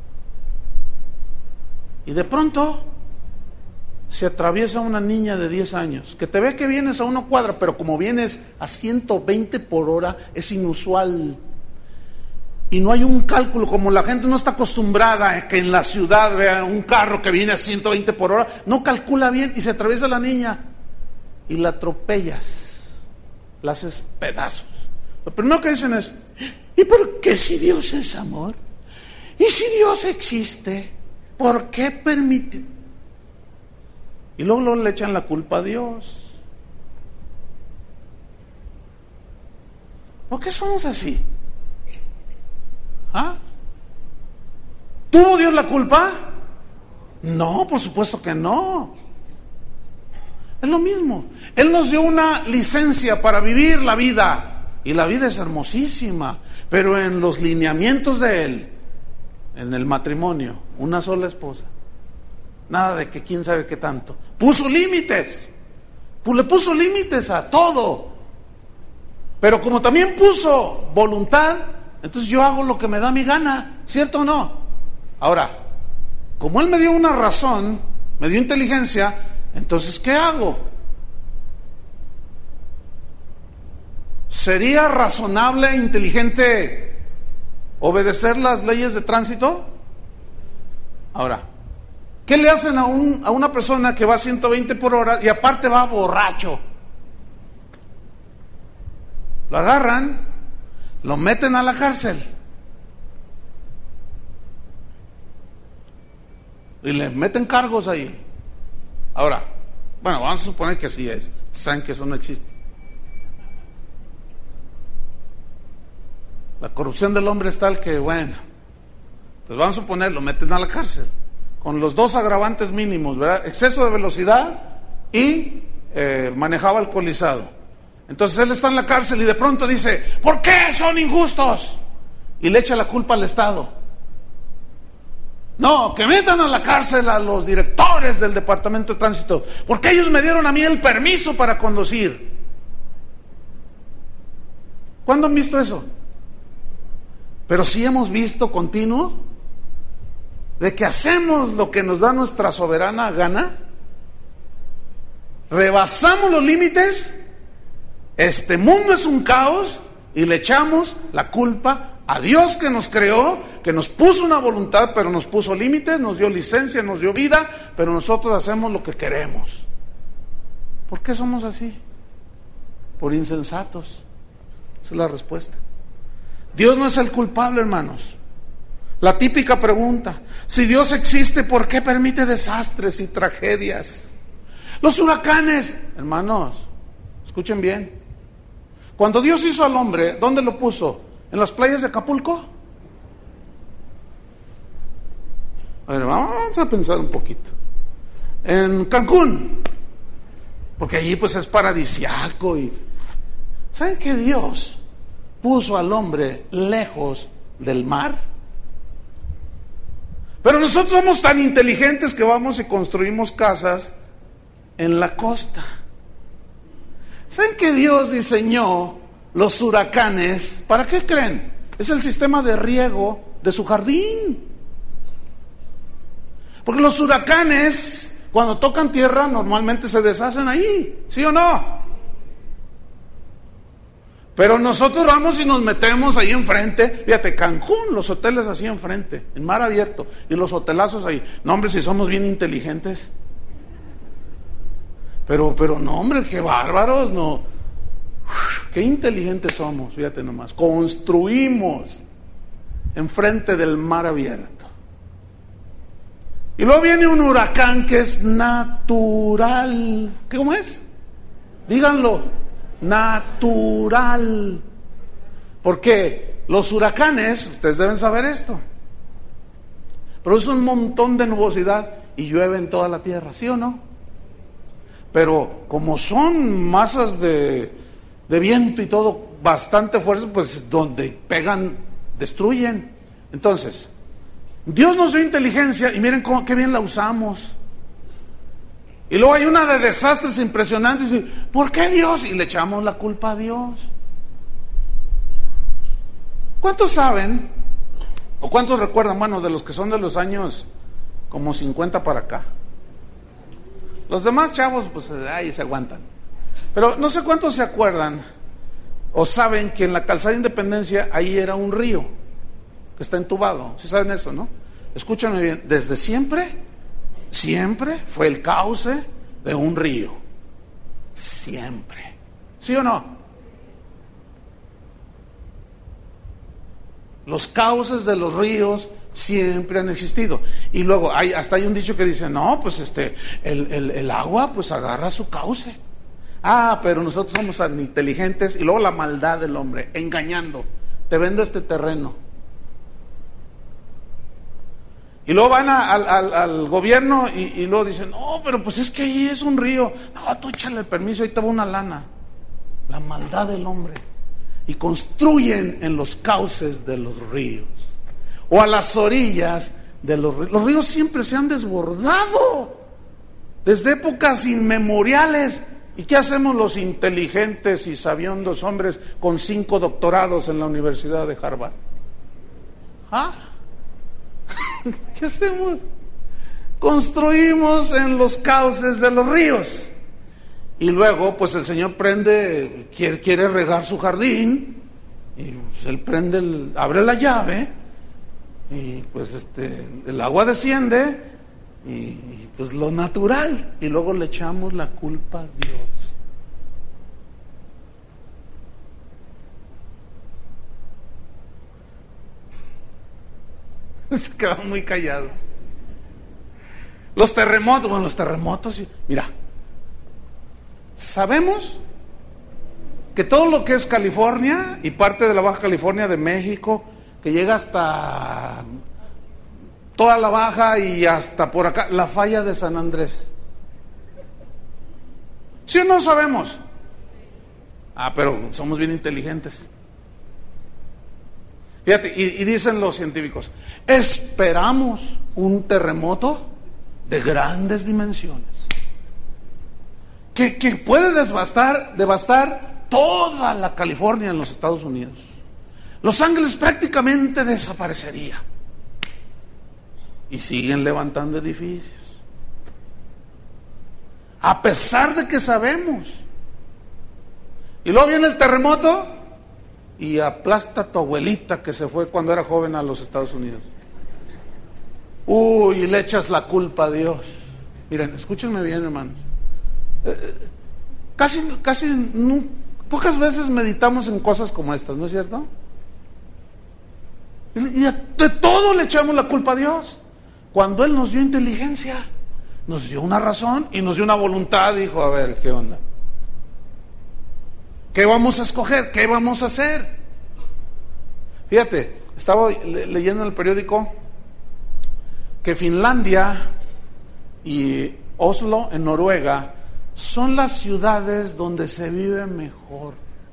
Y de pronto se atraviesa una niña de 10 años que te ve que vienes a una cuadra, pero como vienes a 120 por hora es inusual. Y no hay un cálculo, como la gente no está acostumbrada a que en la ciudad vea un carro que viene a 120 por hora, no calcula bien y se atraviesa la niña y la atropellas, la haces pedazos. Lo primero que dicen es, ¿y por qué si Dios es amor? ¿Y si Dios existe? ¿Por qué permite? Y luego le echan la culpa a Dios. ¿Por qué somos así? ¿Ah? ¿Tuvo Dios la culpa? No, por supuesto que no. Es lo mismo. Él nos dio una licencia para vivir la vida, y la vida es hermosísima, pero en los lineamientos de Él, en el matrimonio, una sola esposa, nada de que quién sabe qué tanto. Puso límites, le puso límites a todo, pero como también puso voluntad, entonces yo hago lo que me da mi gana, ¿cierto o no? Ahora, como Él me dio una razón, me dio inteligencia, entonces ¿qué hago? ¿Sería razonable e inteligente obedecer las leyes de tránsito? Ahora, ¿qué le hacen a una persona que va a 120 por hora y aparte va borracho? Lo agarran, lo meten a la cárcel y le meten cargos ahí. Ahora, Bueno, vamos a suponer que así es. Saben que eso no existe. La corrupción del hombre es tal que, bueno, pues vamos a suponer, lo meten a la cárcel con los dos agravantes mínimos, ¿verdad? Exceso de velocidad y manejaba alcoholizado. Entonces él está en la cárcel y de pronto dice: ¿por qué son injustos? Y le echa la culpa al Estado. No, que metan a la cárcel a los directores del departamento de tránsito, porque ellos me dieron a mí el permiso para conducir. ¿Cuándo han visto eso? Pero sí hemos visto continuo de que hacemos lo que nos da nuestra soberana gana, rebasamos los límites, este mundo es un caos y le echamos la culpa a Dios que nos creó, que nos puso una voluntad, pero nos puso límites, nos dio licencia, nos dio vida, pero nosotros hacemos lo que queremos. ¿Por qué somos así? Por insensatos. Esa es la respuesta. Dios no es el culpable, hermanos. La típica pregunta: si Dios existe, ¿por qué permite desastres y tragedias? Los huracanes, hermanos, escuchen bien. Cuando Dios hizo al hombre, ¿dónde lo puso? ¿En las playas de Acapulco? A ver, vamos a pensar un poquito. En Cancún, porque allí pues es paradisiaco. Y ¿saben que Dios puso al hombre lejos del mar? Pero nosotros somos tan inteligentes que vamos y construimos casas en la costa. ¿Saben que Dios diseñó los huracanes? ¿Para qué creen? Es el sistema de riego de su jardín. Porque los huracanes, cuando tocan tierra, normalmente se deshacen ahí, ¿sí o no? Pero nosotros vamos y nos metemos ahí enfrente. Fíjate, Cancún, los hoteles así enfrente, en mar abierto, y los hotelazos ahí. No, hombre, si somos bien inteligentes. Pero no, hombre, qué bárbaros, no. Uf, qué inteligentes somos, fíjate nomás. Construimos enfrente del mar abierto. Y luego viene un huracán que es natural. ¿Cómo es? Díganlo. Natural. Porque los huracanes, ustedes deben saber esto, producen un montón de nubosidad y llueve en toda la tierra, ¿sí o no? Pero como son masas de viento y todo bastante fuertes, pues donde pegan, destruyen. Entonces, Dios nos dio inteligencia y miren qué bien la usamos. Y luego hay una de desastres impresionantes y ¿por qué Dios? Y le echamos la culpa a Dios. ¿Cuántos saben o cuántos recuerdan, bueno, de los que son de los años como 50 para acá? Los demás chavos, pues ahí se aguantan. Pero no sé cuántos se acuerdan o saben que en la calzada de Independencia ahí era un río que está entubado. ¿Sí saben eso, no? Escúchame bien, desde siempre fue el cauce de un río. Siempre. ¿Sí o no? Los cauces de los ríos siempre han existido. Y luego hasta hay un dicho que dice: no, pues el agua pues agarra su cauce. Ah, pero nosotros somos tan inteligentes. Y luego la maldad del hombre, engañando: te vendo este terreno. Y luego van al gobierno y luego dicen: no, pero pues es que ahí es un río. No, tú échale el permiso, ahí te va una lana. La maldad del hombre. Y construyen en los cauces de los ríos o a las orillas de los ríos. Los ríos siempre se han desbordado desde épocas inmemoriales. ¿Y qué hacemos los inteligentes y sabiondos hombres con 5 doctorados en la Universidad de Harvard? ¿Ah? ¿Qué hacemos? Construimos en los cauces de los ríos. Y luego pues el Señor quiere regar su jardín, y pues él abre la llave y pues el agua desciende y pues lo natural, y luego le echamos la culpa a Dios. Se quedan muy callados. Los terremotos, mira, Sabemos que todo lo que es California y parte de la Baja California de México, que llega hasta toda la Baja y hasta por acá, la falla de San Andrés. ¿Sí o no sabemos? Pero somos bien inteligentes. Fíjate, y dicen los científicos, esperamos un terremoto de grandes dimensiones, que puede devastar toda la California en los Estados Unidos. Los Ángeles prácticamente desaparecería. Y siguen levantando edificios. A pesar de que sabemos. Y luego viene el terremoto y aplasta a tu abuelita que se fue cuando era joven a los Estados Unidos. Y le echas la culpa a Dios. Miren, escúchenme bien, hermanos. Pocas veces meditamos en cosas como estas, ¿no es cierto? Y de todo le echamos la culpa a Dios, cuando Él nos dio inteligencia, nos dio una razón y nos dio una voluntad. Dijo, a ver, ¿qué onda? ¿Qué vamos a escoger? ¿Qué vamos a hacer? Fíjate, estaba leyendo en el periódico que Finlandia y Oslo en Noruega son las ciudades donde se vive mejor,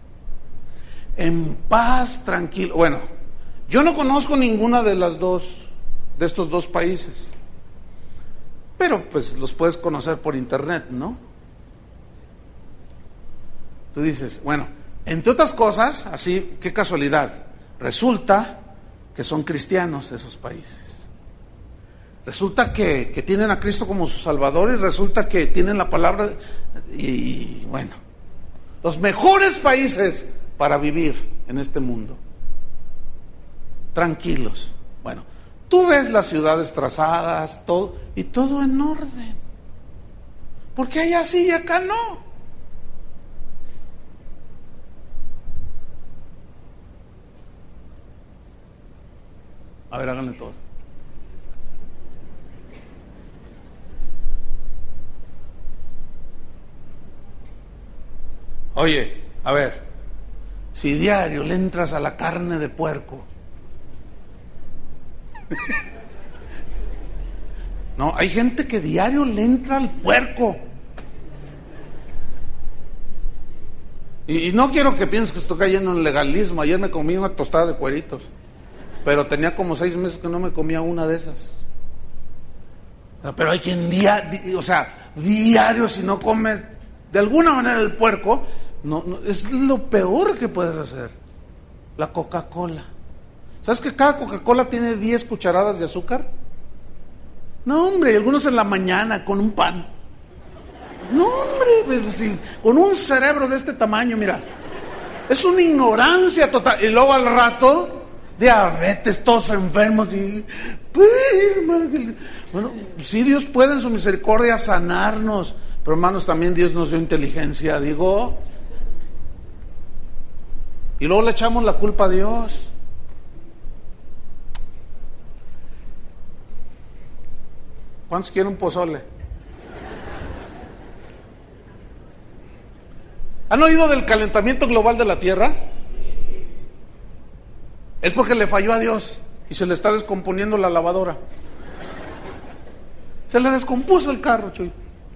en paz, tranquilo. Bueno, yo no conozco ninguna de estos dos países, pero pues los puedes conocer por internet, ¿no? Tú dices, bueno, entre otras cosas, así, qué casualidad, resulta que son cristianos esos países. Resulta que tienen a Cristo como su Salvador, y resulta que tienen la palabra, y bueno, los mejores países para vivir en este mundo, tranquilos. Bueno, tú ves las ciudades trazadas, todo, y todo en orden. ¿Por qué allá sí y acá no? A ver, háganle todos. Oye, a ver, si diario le entras a la carne de puerco, no, hay gente que diario le entra al puerco. Y no quiero que pienses que estoy cayendo en legalismo. Ayer me comí una tostada de cueritos, pero tenía como 6 meses que no me comía una de esas. Pero hay quien diario, si no come de alguna manera el puerco, no, es lo peor que puedes hacer. La Coca-Cola. ¿Sabes que cada Coca-Cola tiene 10 cucharadas de azúcar? No, hombre, y algunos en la mañana con un pan. No, hombre, pues, con un cerebro de este tamaño, mira. Es una ignorancia total. Y luego al rato, diabetes, todos enfermos. Bueno, sí, Dios puede en su misericordia sanarnos, pero hermanos, también Dios nos dio inteligencia, digo. Y luego le echamos la culpa a Dios. ¿Cuántos quieren un pozole? ¿Han oído del calentamiento global de la Tierra? Es porque le falló a Dios y se le está descomponiendo la lavadora. Se le descompuso el carro, Chuy.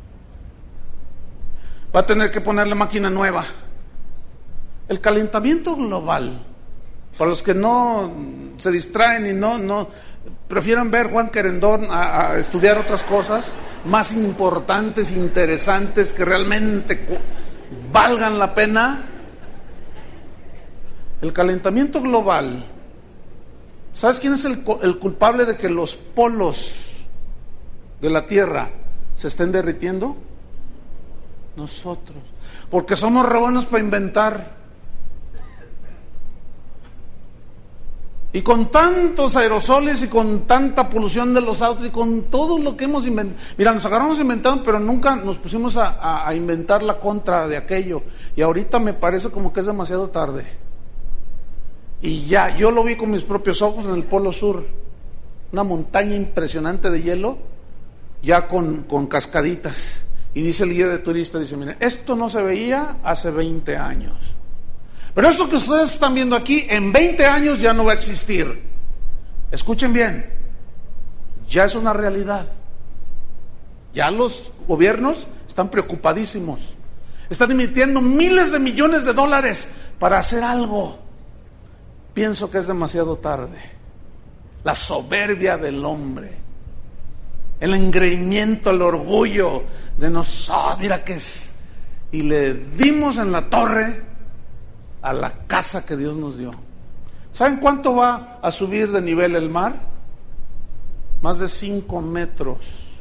Va a tener que ponerle máquina nueva. El calentamiento global, para los que no se distraen y no prefieren ver Juan Querendón a estudiar otras cosas más importantes, interesantes, que realmente valgan la pena. El calentamiento global, ¿sabes quién es el culpable de que los polos de la Tierra se estén derritiendo? Nosotros, porque somos re buenos para inventar. Y con tantos aerosoles y con tanta polución de los autos y con todo lo que hemos inventado. Mira, nos agarramos inventando, pero nunca nos pusimos a inventar la contra de aquello. Y ahorita me parece como que es demasiado tarde. Y ya, yo lo vi con mis propios ojos en el Polo Sur. Una montaña impresionante de hielo, ya con cascaditas. Y dice el guía de turista, dice, miren, esto no se veía hace 20 años. Pero esto que ustedes están viendo aquí, en 20 años ya no va a existir. Escuchen bien, ya es una realidad. Ya los gobiernos están preocupadísimos. Están emitiendo miles de millones de dólares para hacer algo. Pienso que es demasiado tarde. La soberbia del hombre, el engreimiento, el orgullo de nosotros, mira que es. Y le dimos en la torre a la casa que Dios nos dio. ¿Saben cuánto va a subir de nivel el mar? Más de 5 metros.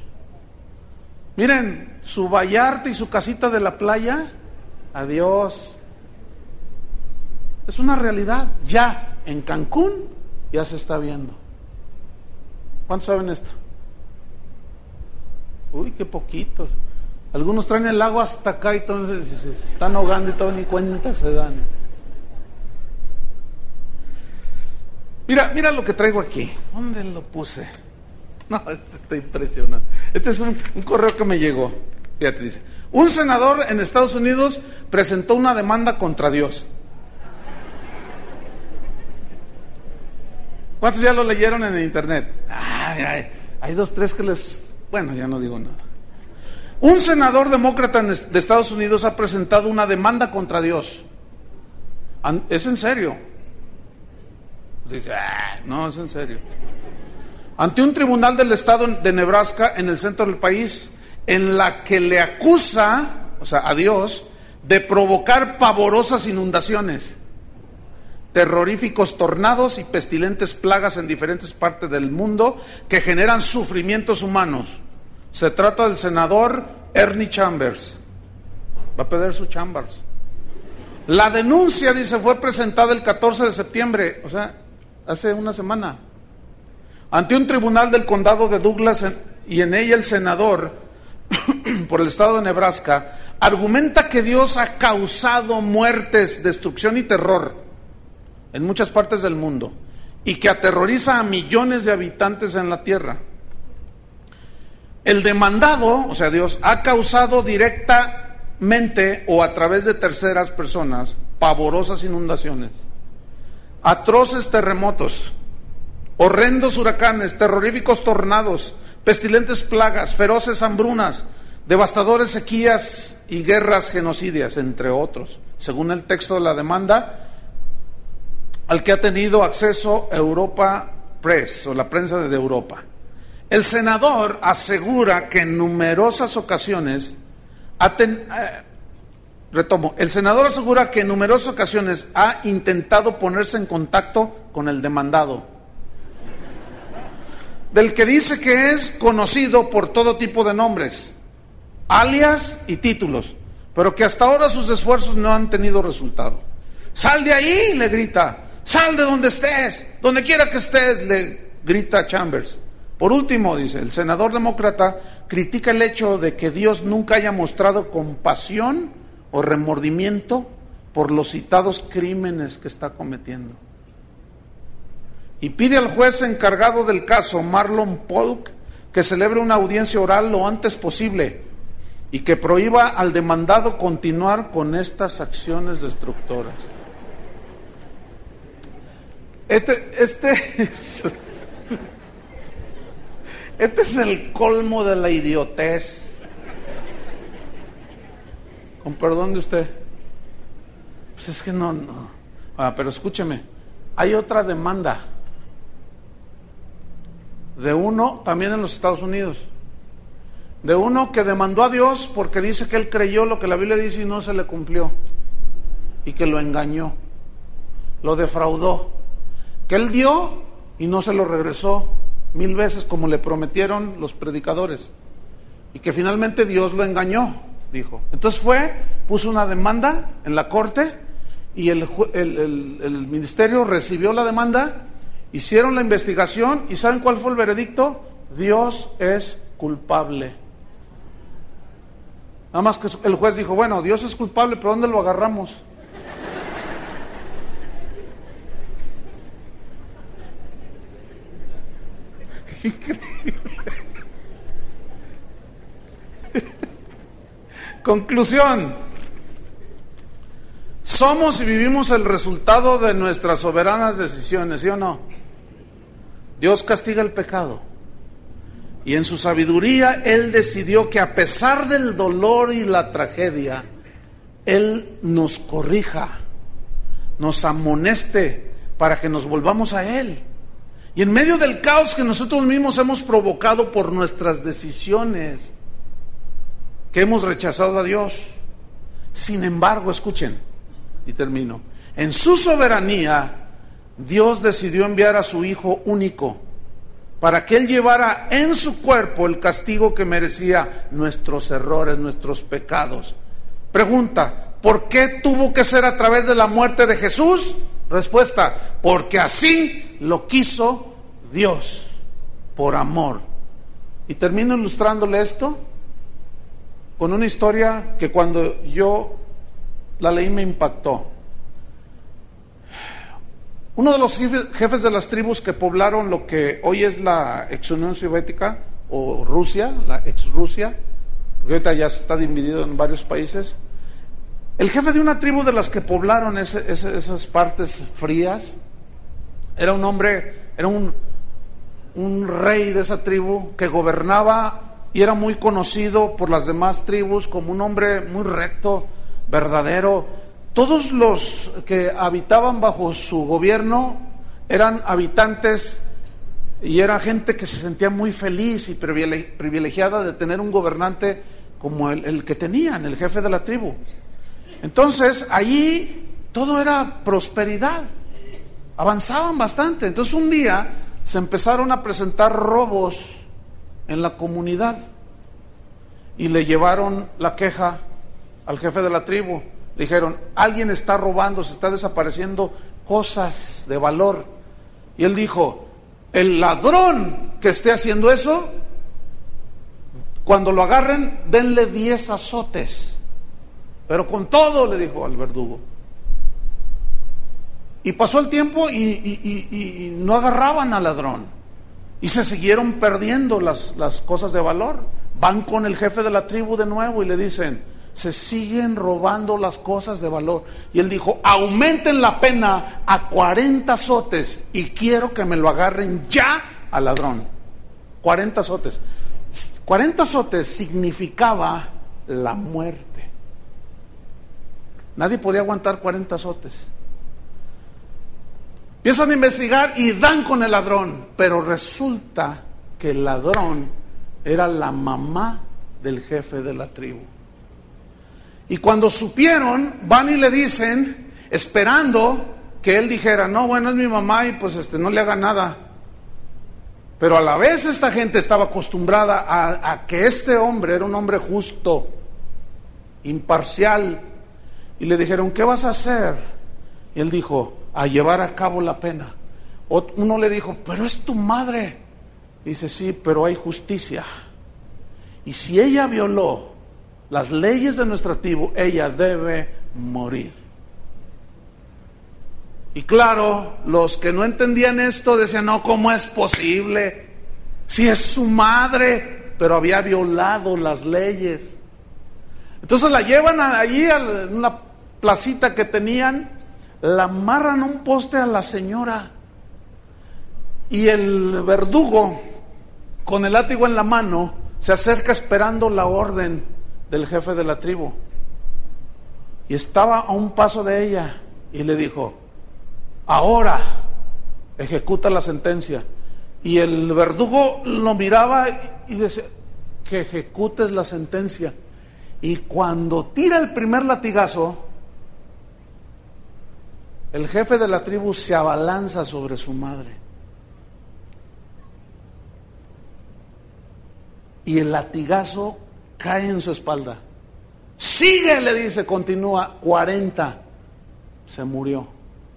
Miren, su Vallarta y su casita de la playa, adiós. Es una realidad. Ya en Cancún ya se está viendo. ¿Cuántos saben esto? Uy, qué poquitos. Algunos traen el agua hasta acá y entonces se están ahogando y todo, ni cuenta se dan. Mira lo que traigo aquí. ¿Dónde lo puse? No, este está impresionante. Este es un correo que me llegó. Fíjate, dice: un senador en Estados Unidos presentó una demanda contra Dios. ¿Cuántos ya lo leyeron en el internet? Hay 2, 3 que les... Bueno, ya no digo nada. Un senador demócrata de Estados Unidos ha presentado una demanda contra Dios. ¿Es en serio? Dice, no, es en serio. Ante un tribunal del estado de Nebraska, en el centro del país, en la que le acusa, o sea, a Dios, de provocar pavorosas inundaciones, terroríficos tornados y pestilentes plagas en diferentes partes del mundo que generan sufrimientos humanos. Se trata del senador Ernie Chambers. Va a perder su Chambers. La denuncia, dice, fue presentada el 14 de septiembre, o sea, hace una semana, ante un tribunal del condado de Douglas, y en ella el senador por el estado de Nebraska argumenta que Dios ha causado muertes, destrucción y terror en muchas partes del mundo y que aterroriza a millones de habitantes en la tierra. El demandado, o sea, Dios, ha causado directamente o a través de terceras personas pavorosas inundaciones, atroces terremotos, horrendos huracanes, terroríficos tornados, pestilentes plagas, feroces hambrunas, devastadores sequías y guerras genocidias, entre otros, según el texto de la demanda al que ha tenido acceso Europa Press, o la prensa de Europa. El senador asegura que en numerosas ocasiones el senador asegura que en numerosas ocasiones ha intentado ponerse en contacto con el demandado, del que dice que es conocido por todo tipo de nombres, alias y títulos, pero que hasta ahora sus esfuerzos no han tenido resultado. ¡Sal de ahí!, le grita. ¡Sal de donde estés! Donde quiera que estés, le grita Chambers. Por último, dice, el senador demócrata critica el hecho de que Dios nunca haya mostrado compasión o remordimiento por los citados crímenes que está cometiendo. Y pide al juez encargado del caso, Marlon Polk, que celebre una audiencia oral lo antes posible y que prohíba al demandado continuar con estas acciones destructoras. Este es el colmo de la idiotez. Con perdón de usted. Pues es que no. Pero escúcheme, hay otra demanda de uno también en los Estados Unidos, de uno que demandó a Dios porque dice que él creyó lo que la Biblia dice y no se le cumplió, y que lo engañó, lo defraudó, que él dio y no se lo regresó 1000 veces como le prometieron los predicadores, y que finalmente Dios lo engañó, dijo. Entonces puso una demanda en la corte, y el ministerio recibió la demanda, hicieron la investigación, y ¿saben cuál fue el veredicto? Dios es culpable. Nada más que el juez dijo, bueno, Dios es culpable, pero ¿dónde lo agarramos? Increíble. Conclusión. Somos y vivimos el resultado de nuestras soberanas decisiones, ¿sí o no? Dios castiga el pecado. Y en su sabiduría Él decidió que a pesar del dolor y la tragedia, Él nos corrija, nos amoneste para que nos volvamos a Él. Y en medio del caos que nosotros mismos hemos provocado por nuestras decisiones, que hemos rechazado a Dios, sin embargo, escuchen, y termino, en su soberanía, Dios decidió enviar a su Hijo único, para que Él llevara en su cuerpo el castigo que merecía nuestros errores, nuestros pecados. Pregunta, ¿por qué tuvo que ser a través de la muerte de Jesús? Respuesta, porque así lo quiso Dios, por amor. Y termino ilustrándole esto con una historia que cuando yo la leí me impactó. Uno de los jefes de las tribus que poblaron lo que hoy es la ex Unión Soviética o Rusia, la ex Rusia, porque ahorita ya está dividido en varios países. El jefe de una tribu de las que poblaron esas partes frías era un hombre, era un rey de esa tribu que gobernaba y era muy conocido por las demás tribus como un hombre muy recto, verdadero. Todos los que habitaban bajo su gobierno eran habitantes y era gente que se sentía muy feliz y privilegiada de tener un gobernante como el que tenían, el jefe de la tribu. Entonces, allí todo era prosperidad, avanzaban bastante. Entonces, un día se empezaron a presentar robos en la comunidad y le llevaron la queja al jefe de la tribu. Dijeron, alguien está robando, se está desapareciendo cosas de valor. Y él dijo, el ladrón que esté haciendo eso, cuando lo agarren, denle 10 azotes. Pero con todo, le dijo al verdugo. Y pasó el tiempo y no agarraban al ladrón. Y se siguieron perdiendo las cosas de valor. Van con el jefe de la tribu de nuevo y le dicen, se siguen robando las cosas de valor. Y él dijo, aumenten la pena a 40 azotes y quiero que me lo agarren ya al ladrón. 40 azotes. 40 azotes significaba la muerte. Nadie podía aguantar 40 azotes. Empiezan a investigar y dan con el ladrón, pero resulta que el ladrón era la mamá del jefe de la tribu. Y cuando supieron, van y le dicen, esperando que él dijera, no, bueno, es mi mamá y pues no le haga nada. Pero a la vez esta gente estaba acostumbrada a que este hombre era un hombre justo, imparcial. Y le dijeron, ¿qué vas a hacer? Y él dijo, a llevar a cabo la pena. Uno le dijo, pero es tu madre. Dice, sí, pero hay justicia. Y si ella violó las leyes de nuestra tribu, ella debe morir. Y claro, los que no entendían esto decían, no, ¿cómo es posible? Si es su madre, pero había violado las leyes. Entonces la llevan allí a una placita que tenían, la amarran a un poste a la señora. Y el verdugo, con el látigo en la mano, se acerca esperando la orden del jefe de la tribu. Y estaba a un paso de ella y le dijo, ahora ejecuta la sentencia. Y el verdugo lo miraba y decía, que ejecutes la sentencia. Y cuando tira el primer latigazo, el jefe de la tribu se abalanza sobre su madre. Y el latigazo cae en su espalda. Sigue, le dice, continúa, 40. Se murió.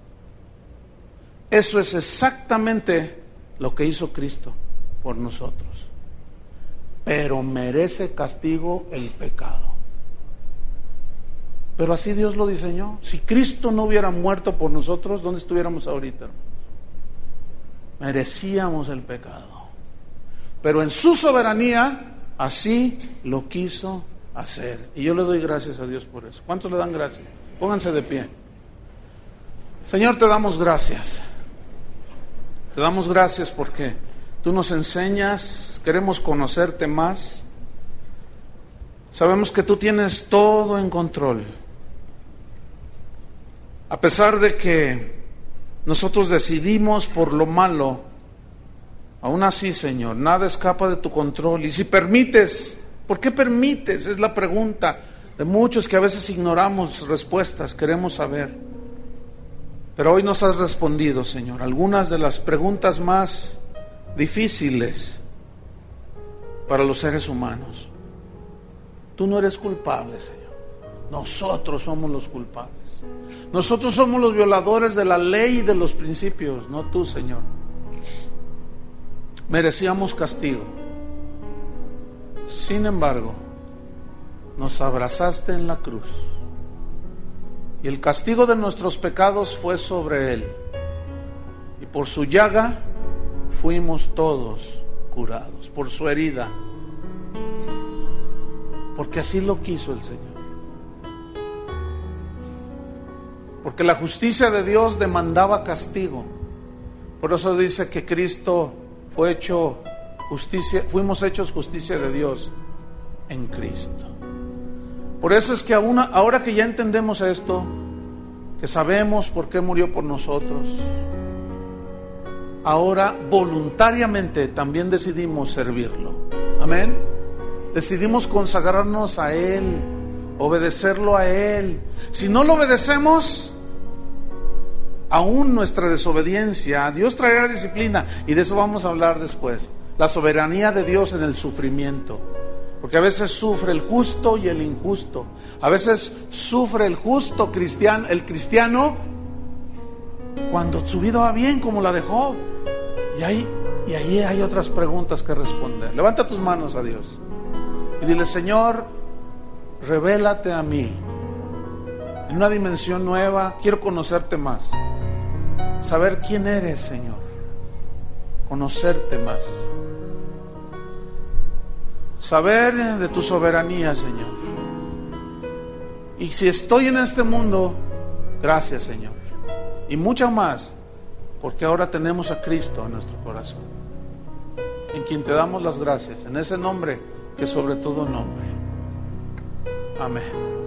Eso es exactamente lo que hizo Cristo por nosotros. Pero merece castigo el pecado. Pero así Dios lo diseñó. Si Cristo no hubiera muerto por nosotros, ¿dónde estuviéramos ahorita, hermanos? Merecíamos el pecado. Pero en su soberanía, así lo quiso hacer. Y yo le doy gracias a Dios por eso. ¿Cuántos le dan gracias? Pónganse de pie. Señor, te damos gracias. Te damos gracias porque tú nos enseñas, queremos conocerte más. Sabemos que tú tienes todo en control. A pesar de que nosotros decidimos por lo malo, aún así, Señor, nada escapa de tu control. Y si permites, ¿por qué permites? Es la pregunta de muchos que a veces ignoramos respuestas, queremos saber. Pero hoy nos has respondido, Señor, algunas de las preguntas más difíciles para los seres humanos. Tú no eres culpable, Señor. Nosotros somos los culpables. Nosotros somos los violadores de la ley y de los principios, no tú, Señor. Merecíamos castigo. Sin embargo, nos abrazaste en la cruz. Y el castigo de nuestros pecados fue sobre Él. Y por su llaga fuimos todos curados, por su herida. Porque así lo quiso el Señor. Porque la justicia de Dios demandaba castigo. Por eso dice que Cristo fue hecho justicia, fuimos hechos justicia de Dios en Cristo. Por eso es que ahora que ya entendemos esto, que sabemos por qué murió por nosotros, ahora voluntariamente también decidimos servirlo. Amén. Decidimos consagrarnos a Él, obedecerlo a Él. Si no lo obedecemos, aún nuestra desobediencia, Dios traerá disciplina, y de eso vamos a hablar después. La soberanía de Dios en el sufrimiento. Porque a veces sufre el justo y el injusto. A veces sufre el justo cristiano, el cristiano, cuando su vida va bien, como la de Job. Y ahí hay otras preguntas que responder. Levanta tus manos a Dios y dile: Señor, revélate a mí en una dimensión nueva. Quiero conocerte más, saber quién eres, Señor, conocerte más, saber de tu soberanía, Señor. Y si estoy en este mundo, gracias, Señor, y mucho más, porque ahora tenemos a Cristo en nuestro corazón, en quien te damos las gracias, en ese nombre que sobre todo nombre. Amén.